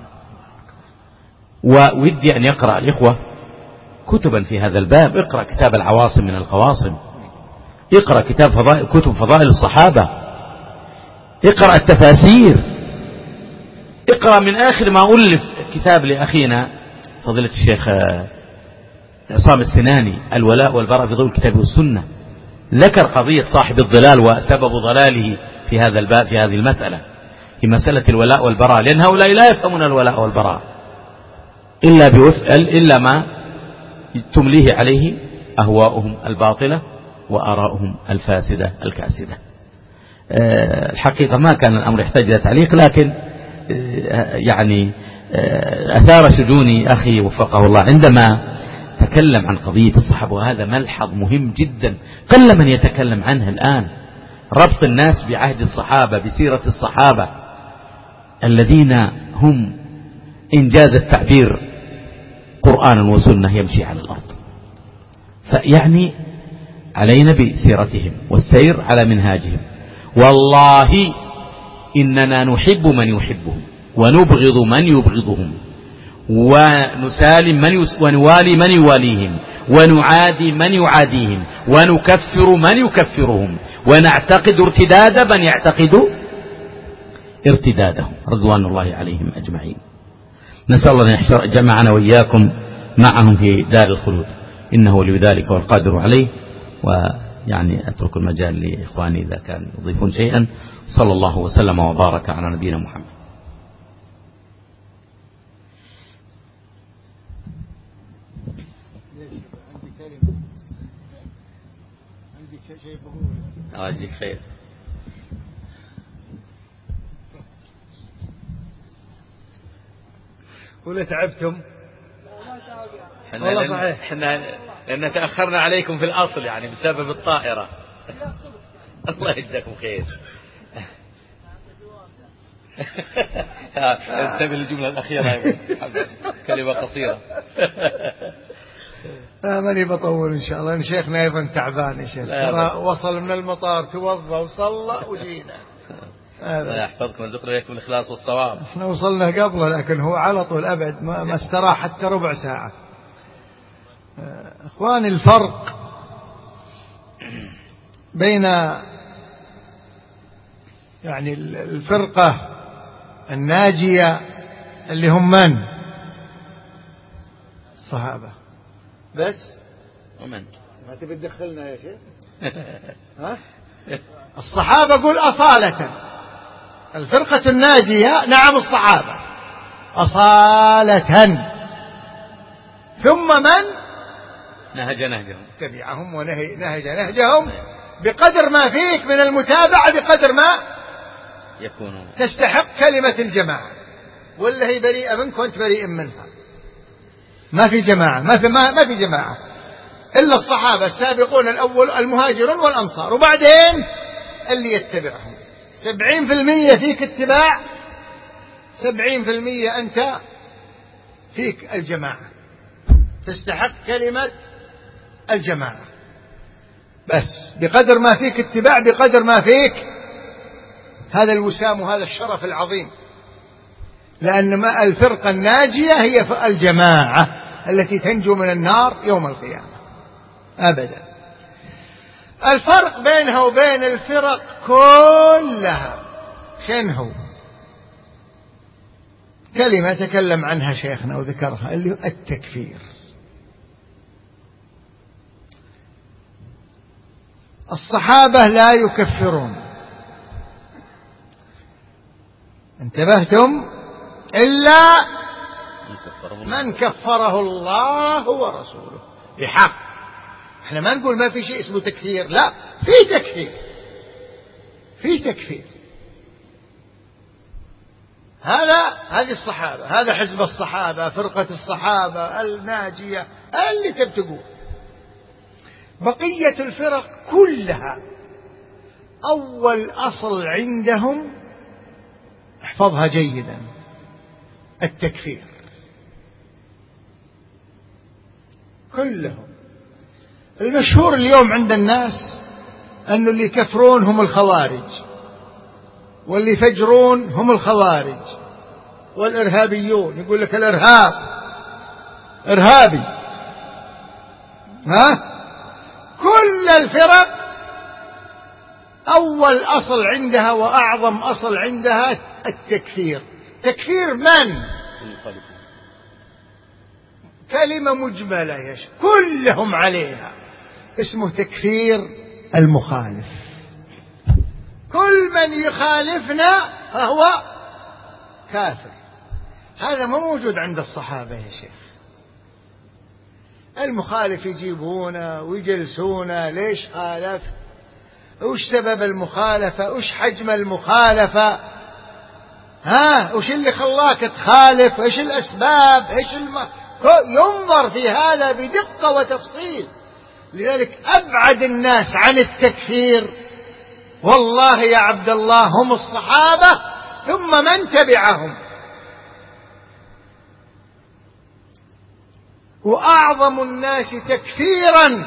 S1: وودي أن يقرأ الإخوة كتبا في هذا الباب. اقرأ كتاب العواصم من القواصم، اقرأ كتاب فضائل كتب فضائل الصحابة، اقرأ التفاسير، اقرأ من آخر ما ألف كتاب لأخينا فضيلة الشيخ عصام السناني الولاء والبراء في ضوء الكتاب والسنة، ذكر قضية صاحب الضلال وسبب ضلاله في هذا الباب في هذه المسألة، في مسألة الولاء والبراء، لأن هؤلاء لا يفهمون الولاء والبراء إلا بوثقل إلا ما تمليه عليه أهواؤهم الباطلة وآراؤهم الفاسدة الكاسدة. أه الحقيقة ما كان الأمر يحتاج إلى تعليق، لكن أه يعني أه أثار شجوني أخي وفقه الله عندما تكلم عن قضية الصحابة، وهذا ملحظ مهم جدا قل من يتكلم عنه الآن، ربط الناس بعهد الصحابة بسيرة الصحابة الذين هم إنجاز التعبير قرآن وسنة يمشي على الأرض. فيعني علينا بسيرتهم والسير على منهاجهم. والله إننا نحب من يحبهم ونبغض من يبغضهم ونسالم من يس ونوالي من يواليهم ونعادي من يعاديهم ونكفر من يكفرهم ونعتقد ارتداد من يعتقد ارتدادهم رضوان الله عليهم أجمعين. نسأل الله أن يحشر جمعنا وإياكم معهم في دار الخلود، إنه ولي ذلك والقادر عليه. ويعني أترك المجال لإخواني إذا كان يضيفون شيئا. صلى الله وسلم وبارك على نبينا محمد. الله يجزيك خير.
S3: ولا تعبتم؟
S1: والله صحيح احنا لأن تأخرنا عليكم في الأصل يعني بسبب الطائرة. الله يجزاكم خير. انتبه للجملة الأخيرة، كلمة قصيرة.
S3: لا ماني بطول إن شاء الله، إن شيخنا أيضا تعبان يا شيخ، ترى وصل من المطار توضى وصلى وجينا.
S1: الله يحفظكم ويرزقنا وياكم الإخلاص والصواب.
S3: احنا وصلنا قبله لكن هو على طول أبد ما, ما استراح حتى ربع ساعة. اخواني الفرق بين يعني الفرقة الناجية اللي هم من الصحابة بس،
S1: ومن
S3: ما تبي تدخلنا يا شيخ؟ ها الصحابة قول أصالة، الفرقة الناجية نعم الصحابة أصالة، ثم من
S1: نهج نهجهم
S3: تبعهم ونهج نهجهم بقدر ما فيك من المتابعة، بقدر ما
S1: يكونوا
S3: تستحق كلمة الجماعة، ولا هي بريئة منك وأنت بريء منها. ما في جماعة، ما في ما, ما في جماعة إلا الصحابة السابقون الأول المهاجرون والأنصار، وبعدين اللي يتبعهم. سبعين في المية فيك اتباع، سبعين في المية أنت فيك الجماعة، تستحق كلمة الجماعة. بس بقدر ما فيك اتباع بقدر ما فيك هذا الوسام وهذا الشرف العظيم، لأن ما الفرقة الناجية هي الجماعة التي تنجو من النار يوم القيامة أبدا. الفرق بينها وبين الفرق كلها شنو هو؟ كلمة تكلم عنها شيخنا وذكرها اللي هو التكفير. الصحابة لا يكفرون، انتبهتم؟ إلا من كفره الله ورسوله بحق. احنا ما نقول ما في شيء اسمه تكفير، لا، في تكفير، في تكفير. هذا هذه الصحابة، هذا حزب الصحابة، فرقة الصحابة الناجية اللي تبتقوا. بقية الفرق كلها أول أصل عندهم، احفظها جيدا، التكفير. كلهم. المشهور اليوم عند الناس أن اللي يكفرون هم الخوارج، واللي يفجرون هم الخوارج، والإرهابيون. يقول لك الإرهاب إرهابي. ها؟ كل الفرق أول أصل عندها وأعظم أصل عندها التكفير. تكفير من؟ كلمة مجملة يش كلهم عليها، اسمه تكفير المخالف. كل من يخالفنا فهو كافر. هذا ما موجود عند الصحابة يا شيخ. المخالف يجيبونه ويجلسونه، ليش خالف؟ وش سبب المخالفة؟ وش حجم المخالفة؟ ها؟ وش اللي خلاك تخالف؟ ايش الأسباب؟ ايش الم... ينظر في هذا بدقة وتفصيل. لذلك أبعد الناس عن التكفير والله يا عبد الله هم الصحابة ثم من تبعهم. وأعظم الناس تكفيرا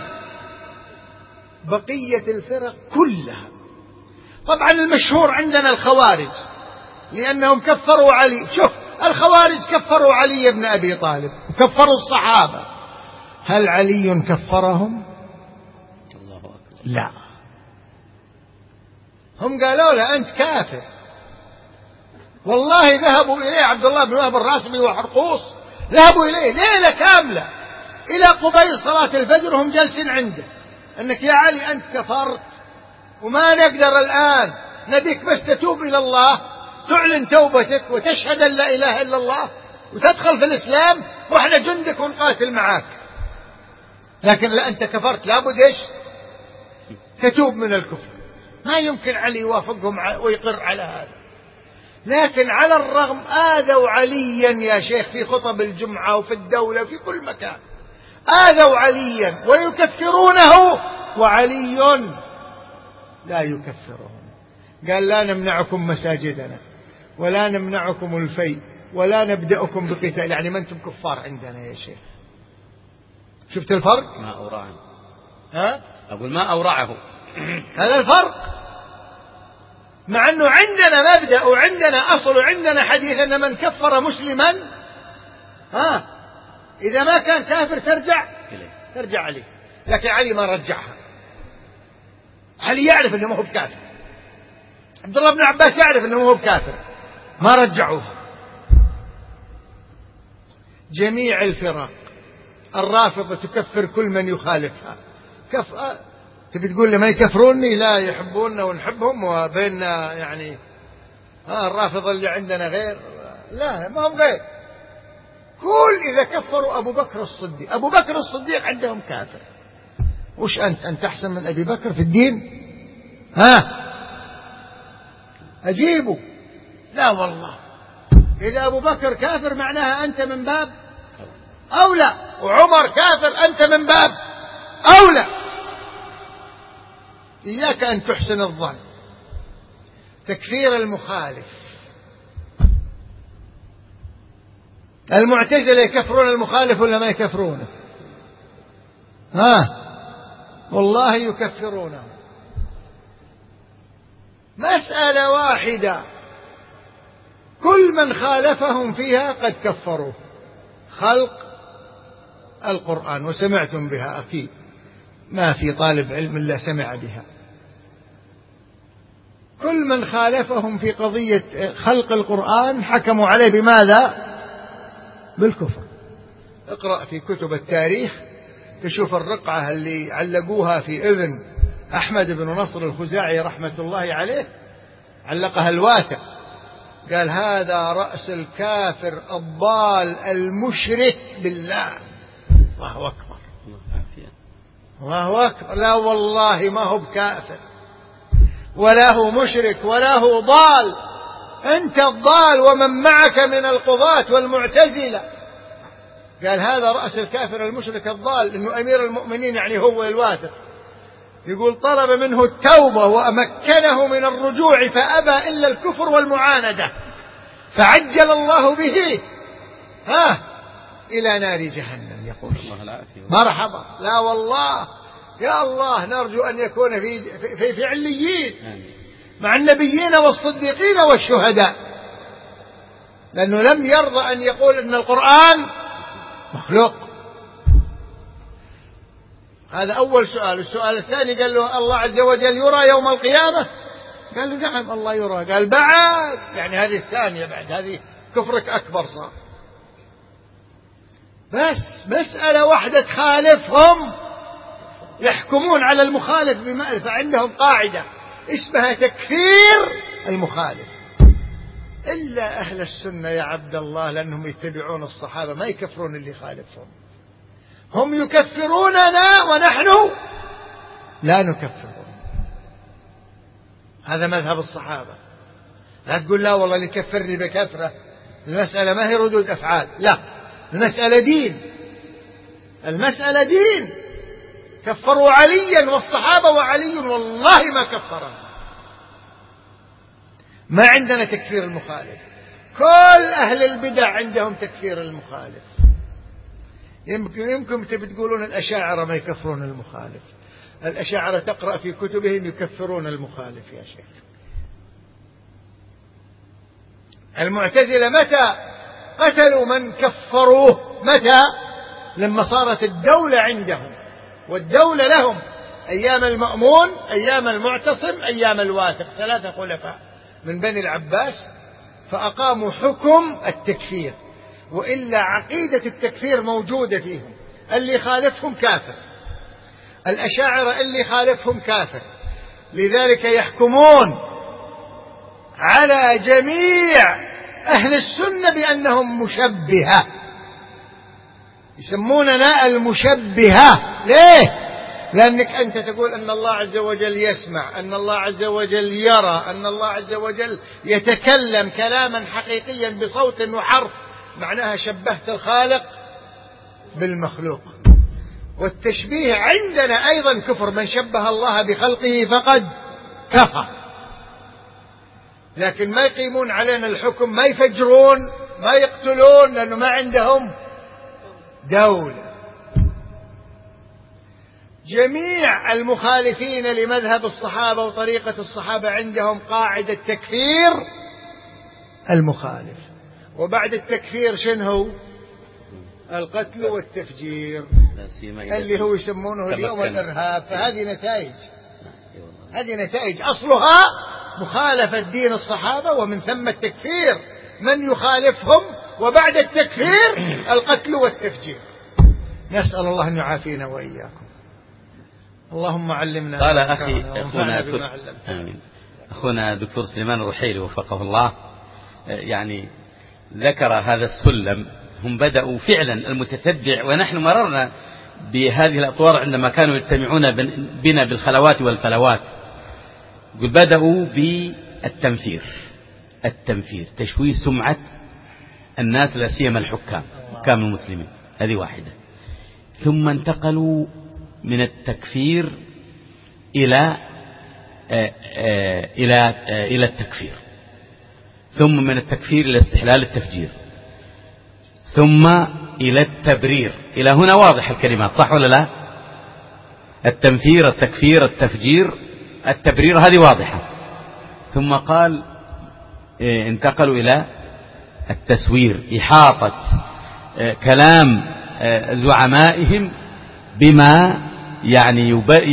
S3: بقية الفرق كلها. طبعا المشهور عندنا الخوارج، لأنهم كفروا علي. شوف، الخوارج كفروا علي بن أبي طالب وكفروا الصحابة. هل علي كفرهم؟
S1: الله أكبر.
S3: لا، هم قالوا له أنت كافر. والله ذهبوا إليه عبد الله بن وهب الراسبي وحرقوس، ذهبوا إليه ليلة كاملة إلى قبيل صلاة الفجر وهم جالسين عنده، أنك يا علي أنت كفرت وما نقدر الآن، نبيك بس تتوب إلى الله، تعلن توبتك وتشهد أن لا إله إلا الله وتدخل في الإسلام، وإحنا جندك ونقاتل معك. لكن لا، أنت كفرت، لابد إيش؟ تتوب من الكفر. ما يمكن علي يوافقهم ويقر على هذا. لكن على الرغم آذوا عليا يا شيخ في خطب الجمعة وفي الدولة وفي كل مكان، آذوا عليا ويكفرونه، وعلي لا يكفرهم. قال لا نمنعكم مساجدنا ولا نمنعكم الفيء ولا نبدأكم بقتال، يعني ما أنتم كفار عندنا يا شيخ. شفت الفرق؟
S1: ما أورعه.
S3: ها؟
S1: أقول ما أورعه.
S3: هذا الفرق. مع أنه عندنا مبدأ وعندنا أصل وعندنا حديث أن من كفر مسلما ها إذا ما كان كافر ترجع ترجع عليه. لكن علي ما رجعها. علي يعرف أنه ما هو بكافر. عبد الله بن عباس يعرف أنه ما هو بكافر، ما رجعوها. جميع الفرق الرافضة تكفر كل من يخالفها. كف... تبي تقول لي ما يكفروني؟ لا، يحبوننا ونحبهم وبيننا يعني ها الرافضة اللي عندنا غير، لا ما هم غير. كل إذا كفروا أبو بكر الصديق، أبو بكر الصديق عندهم كافر. وش أنت أنت أحسن من أبي بكر في الدين؟ ها أجيبه؟ لا والله. إذا أبو بكر كافر معناها أنت من باب أولى، وعمر كافر أنت من باب أولى. إياك أن تحسن الظن. تكفير المخالف. المعتزلة يكفرون المخالف ولا ما يكفرونه؟ ها والله يكفرونه. مسألة واحدة كل من خالفهم فيها قد كفروه، خلق القرآن، وسمعتم بها أكيد، ما في طالب علم إلا سمع بها. كل من خالفهم في قضية خلق القرآن حكموا عليه بماذا؟ بالكفر. اقرأ في كتب التاريخ تشوف الرقعة اللي علقوها في إذن أحمد بن نصر الخزاعي رحمة الله عليه، علقها الواثق قال هذا رأس الكافر الضال المشرك بالله. الله أكبر، الله أكبر. لا والله ما هو بكافر ولا هو مشرك ولا هو ضال، أنت الضال ومن معك من القضاة والمعتزلة. قال هذا رأس الكافر المشرك الضال، إنه أمير المؤمنين يعني هو الواثق، يقول طلب منه التوبة وأمكنه من الرجوع فأبى إلا الكفر والمعاندة، فعجل الله به ها إلى نار جهنم. يقول مرحبا. لا والله يا الله نرجو أن يكون في في, في عليين مع النبيين والصديقين والشهداء، لأنه لم يرضى أن يقول إن القرآن مخلوق. هذا أول سؤال. السؤال الثاني قال له الله عز وجل يرى يوم القيامة؟ قال له نعم الله يرى. قال بعد، يعني هذه الثانية بعد هذه كفرك أكبر صار. بس مسألة واحدة تخالفهم يحكمون على المخالف بما، فعندهم قاعدة اسمها تكفير المخالف. إلا أهل السنة يا عبد الله لأنهم يتبعون الصحابة ما يكفرون اللي خالفهم، هم يكفروننا ونحن لا نكفرون. هذا مذهب الصحابة. لا تقول لا والله اللي كفرني بكفره، المسألة ما هي ردود أفعال، لا المسألة دين، المسألة دين. كفروا عليا والصحابة وعلي والله ما كفرهم. ما عندنا تكفير المخالف. كل أهل البدع عندهم تكفير المخالف. يمكن يمكن تقولون الأشاعرة ما يكفرون المخالف. الأشاعرة تقرأ في كتبهم يكفرون المخالف يا شيخ. المعتزلة متى قتلوا من كفروه؟ متى؟ لما صارت الدولة عندهم، والدولة لهم أيام المأمون، أيام المعتصم، أيام الواثق، ثلاثة خلفاء من بني العباس، فأقاموا حكم التكفير. وإلا عقيدة التكفير موجودة فيهم. اللي خالفهم كافر، الأشاعرة اللي خالفهم كافر. لذلك يحكمون على جميع أهل السنة بأنهم مشبهة، يسموننا المشبهة. ليه؟ لأنك أنت تقول أن الله عز وجل يسمع، أن الله عز وجل يرى، أن الله عز وجل يتكلم كلاما حقيقيا بصوت وحرف، معناها شبهت الخالق بالمخلوق. والتشبيه عندنا أيضا كفر، من شبه الله بخلقه فقد كفر. لكن ما يقيمون علينا الحكم، ما يفجرون، ما يقتلون، لأنه ما عندهم دولة. جميع المخالفين لمذهب الصحابة وطريقة الصحابة عندهم قاعدة تكفير المخالف. وبعد التكفير شنو؟ القتل والتفجير، اللي هو يسمونه اليوم الإرهاب. فهذه نتائج، هذه نتائج أصلها مخالفة دين الصحابة، ومن ثم التكفير من يخالفهم، وبعد التكفير القتل والتفجير. نسأل الله أن يعافينا وإياكم. اللهم علمنا.
S1: قال أخي أخونا سل... آمين. أخونا دكتور سليمان الرحيلي وفقه الله، يعني ذكر هذا السلم. هم بدأوا فعلا المتتبع، ونحن مررنا بهذه الأطوار عندما كانوا يجتمعون بنا بالخلوات والفلوات. بدأوا بالتنفير، التنفير تشويه سمعة الناس لا سيما الحكام، حكام المسلمين، هذه واحدة. ثم انتقلوا من التكفير إلى آآ آآ إلى آآ إلى التكفير، ثم من التكفير إلى استحلال التفجير، ثم إلى التبرير. إلى هنا واضح الكلمات، صح ولا لا؟ التنفير، التكفير، التفجير، التبرير، هذه واضحة. ثم قال انتقلوا إلى التسوير، إحاطة كلام زعمائهم بما يعني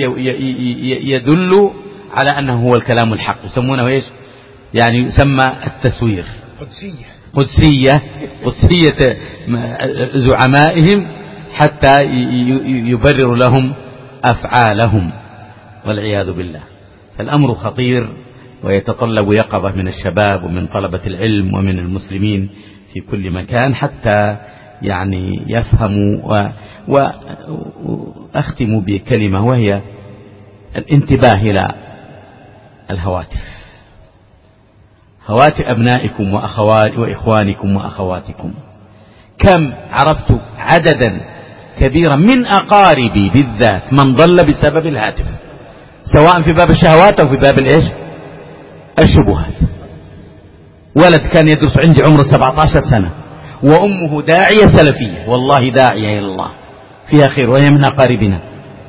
S1: يدل على أنه هو الكلام الحق، يسمونه إيش؟ يعني يسمى التسوير،
S3: قدسية
S1: قدسية قدسية زعمائهم، حتى يبرر لهم أفعالهم والعياذ بالله. فالأمر خطير ويتطلب يقظة من الشباب ومن طلبة العلم ومن المسلمين في كل مكان حتى يعني يفهموا. وأختم بكلمة وهي الانتباه إلى الهواتف، هواتف أبنائكم وأخوات وإخوانكم وأخواتكم. كم عرفت عددا كبيرا من أقاربي بالذات من ضل بسبب الهاتف، سواء في باب الشهوات أو في باب الإيش الشبهات. ولد كان يدرس عندي عمره سبعة عشر سنة وأمه داعية سلفية، والله داعية إلى الله فيها خير وهي من أقاربنا،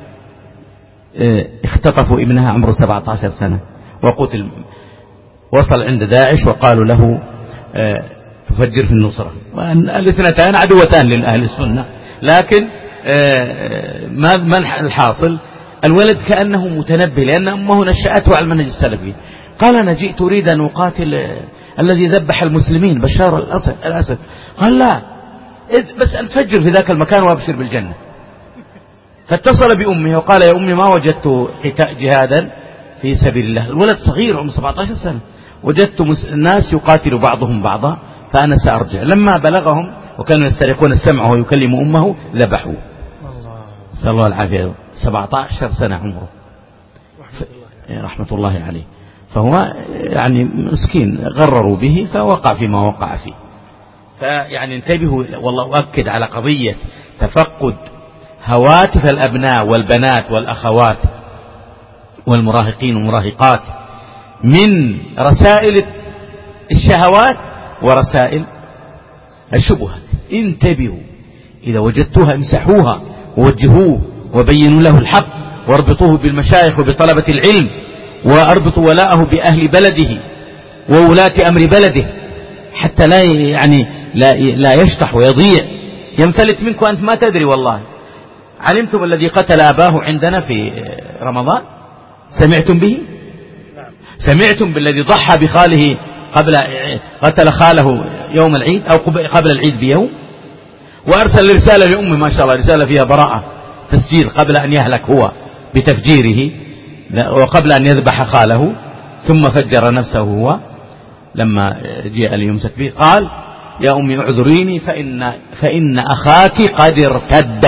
S1: اختطفوا ابنها عمره سبعة عشر سنة وقتل. وصل عند داعش وقالوا له تفجر في النصرة، الاثنتان عدوتان للأهل السنة. لكن ما الحاصل؟ الولد كأنه متنبه لأن أمه نشأته على المنهج السلفي. قال أنا جئت أريد أن أقاتل الذي ذبح المسلمين بشار الأسد الأسد. قال لا، بس أن تفجر في ذاك المكان وأبشر بالجنة. فاتصل بأمه وقال يا أمي ما وجدت جهادا في سبيل الله. الولد صغير عمره سبعة عشر سنة، وجدت الناس يقاتل بعضهم بعضا فأنا سأرجع. لما بلغهم وكانوا يسترقون السمع وهو يكلم أمه ذبحوه. نسأل الله العافية. سبعة عشر سنة عمره رحمة الله عليه. فهو يعني مسكين غرروا به فوقع فيما وقع فيه. فيعني انتبهوا والله. أؤكد على قضية تفقد هواتف الأبناء والبنات والأخوات والمراهقين والمراهقات من رسائل الشهوات ورسائل الشبهات. انتبهوا، إذا وجدتوها امسحوها ووجهوه وبينوا له الحق واربطوه بالمشايخ وبطلبة العلم واربطوا ولاءه بأهل بلده وولاة أمر بلده حتى لا يعني لا, لا يشطح ويضيع ينفلت منكم أنت ما تدري. والله علمتم الذي قتل أباه عندنا في رمضان؟ سمعتم به؟ سمعتم بالذي ضحى بخاله قبل قتل خاله يوم العيد أو قبل العيد بيوم، وأرسل رسالة لأمه ما شاء الله رسالة فيها براءة تسجيل قبل أن يهلك هو بتفجيره وقبل أن يذبح خاله، ثم فجر نفسه هو لما جاء ليمسك به. قال يا أمي اعذريني فإن, فإن أخاك قد ارتد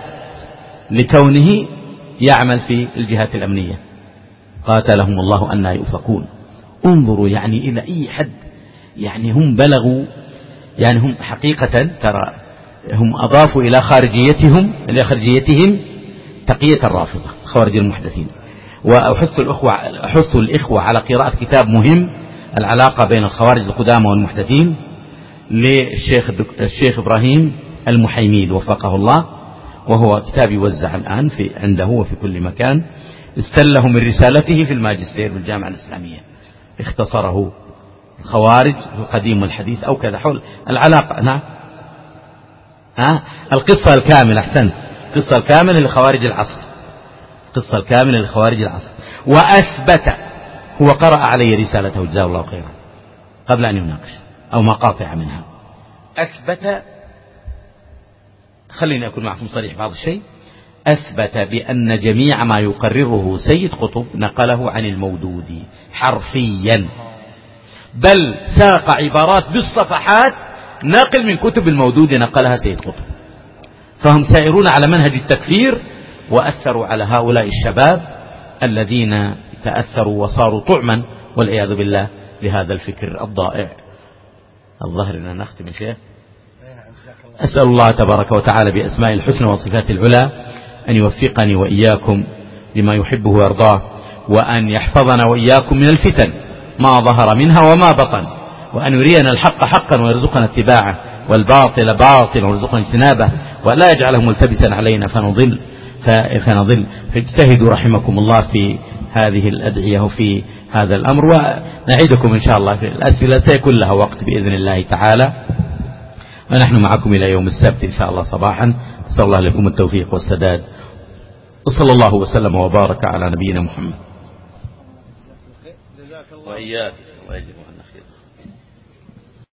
S1: لكونه يعمل في الجهات الأمنية قاتلهم الله أن يؤفكون. انظروا يعني إلى أي حد يعني هم بلغوا، يعني هم حقيقة ترى هم أضافوا إلى خارجيتهم إلى خارجيتهم تقية الرافضة خوارج المحدثين. وأحث الأخوة, أحث الإخوة على قراءة كتاب مهم العلاقة بين الخوارج القدامى والمحدثين للشيخ الشيخ إبراهيم المحيميد وفقه الله، وهو كتاب يوزع الآن في عنده وفي كل مكان. استله من رسالته في الماجستير بالجامعة الإسلامية، اختصره الخوارج في القديم والحديث أو كذا حول العلاقة. نعم ها القصة الكاملة، أحسنت، القصة الكاملة لخوارج العصر، القصة الكاملة لخوارج العصر. وأثبت، هو قرأ علي رسالته جزاه الله خيرا قبل أن يناقش أو مقاطع منها. أثبت، خليني أكون معكم صريح بعض الشيء، أثبت بأن جميع ما يقرره سيد قطب نقله عن المودودي حرفيا، بل ساق عبارات بالصفحات ناقل من كتب المودودي نقلها سيد قطب. فهم سائرون على منهج التكفير، وأثروا على هؤلاء الشباب الذين تأثروا وصاروا طعما والعياذ بالله لهذا الفكر الضائع. الظاهر أننا نختم شيء. أسأل الله تبارك وتعالى بأسماء الحسنى وصفات العلى أن يوفقني وإياكم لما يحبه ويرضاه، وأن يحفظنا وإياكم من الفتن ما ظهر منها وما بطن، وأن يرينا الحق حقا ويرزقنا اتباعه والباطل باطلا ويرزقنا اجتنابه، ولا يجعله ملتبسا علينا فنضل فنضل. فاجتهدوا رحمكم الله في هذه الأدعية وفي هذا الأمر، ونعيدكم إن شاء الله في الأسئلة سيكون لها وقت بإذن الله تعالى، ونحن معكم إلى يوم السبت إن شاء الله صباحا. نسأل الله لكم التوفيق والسداد، وصلى الله وسلم وبارك على نبينا محمد وإياك.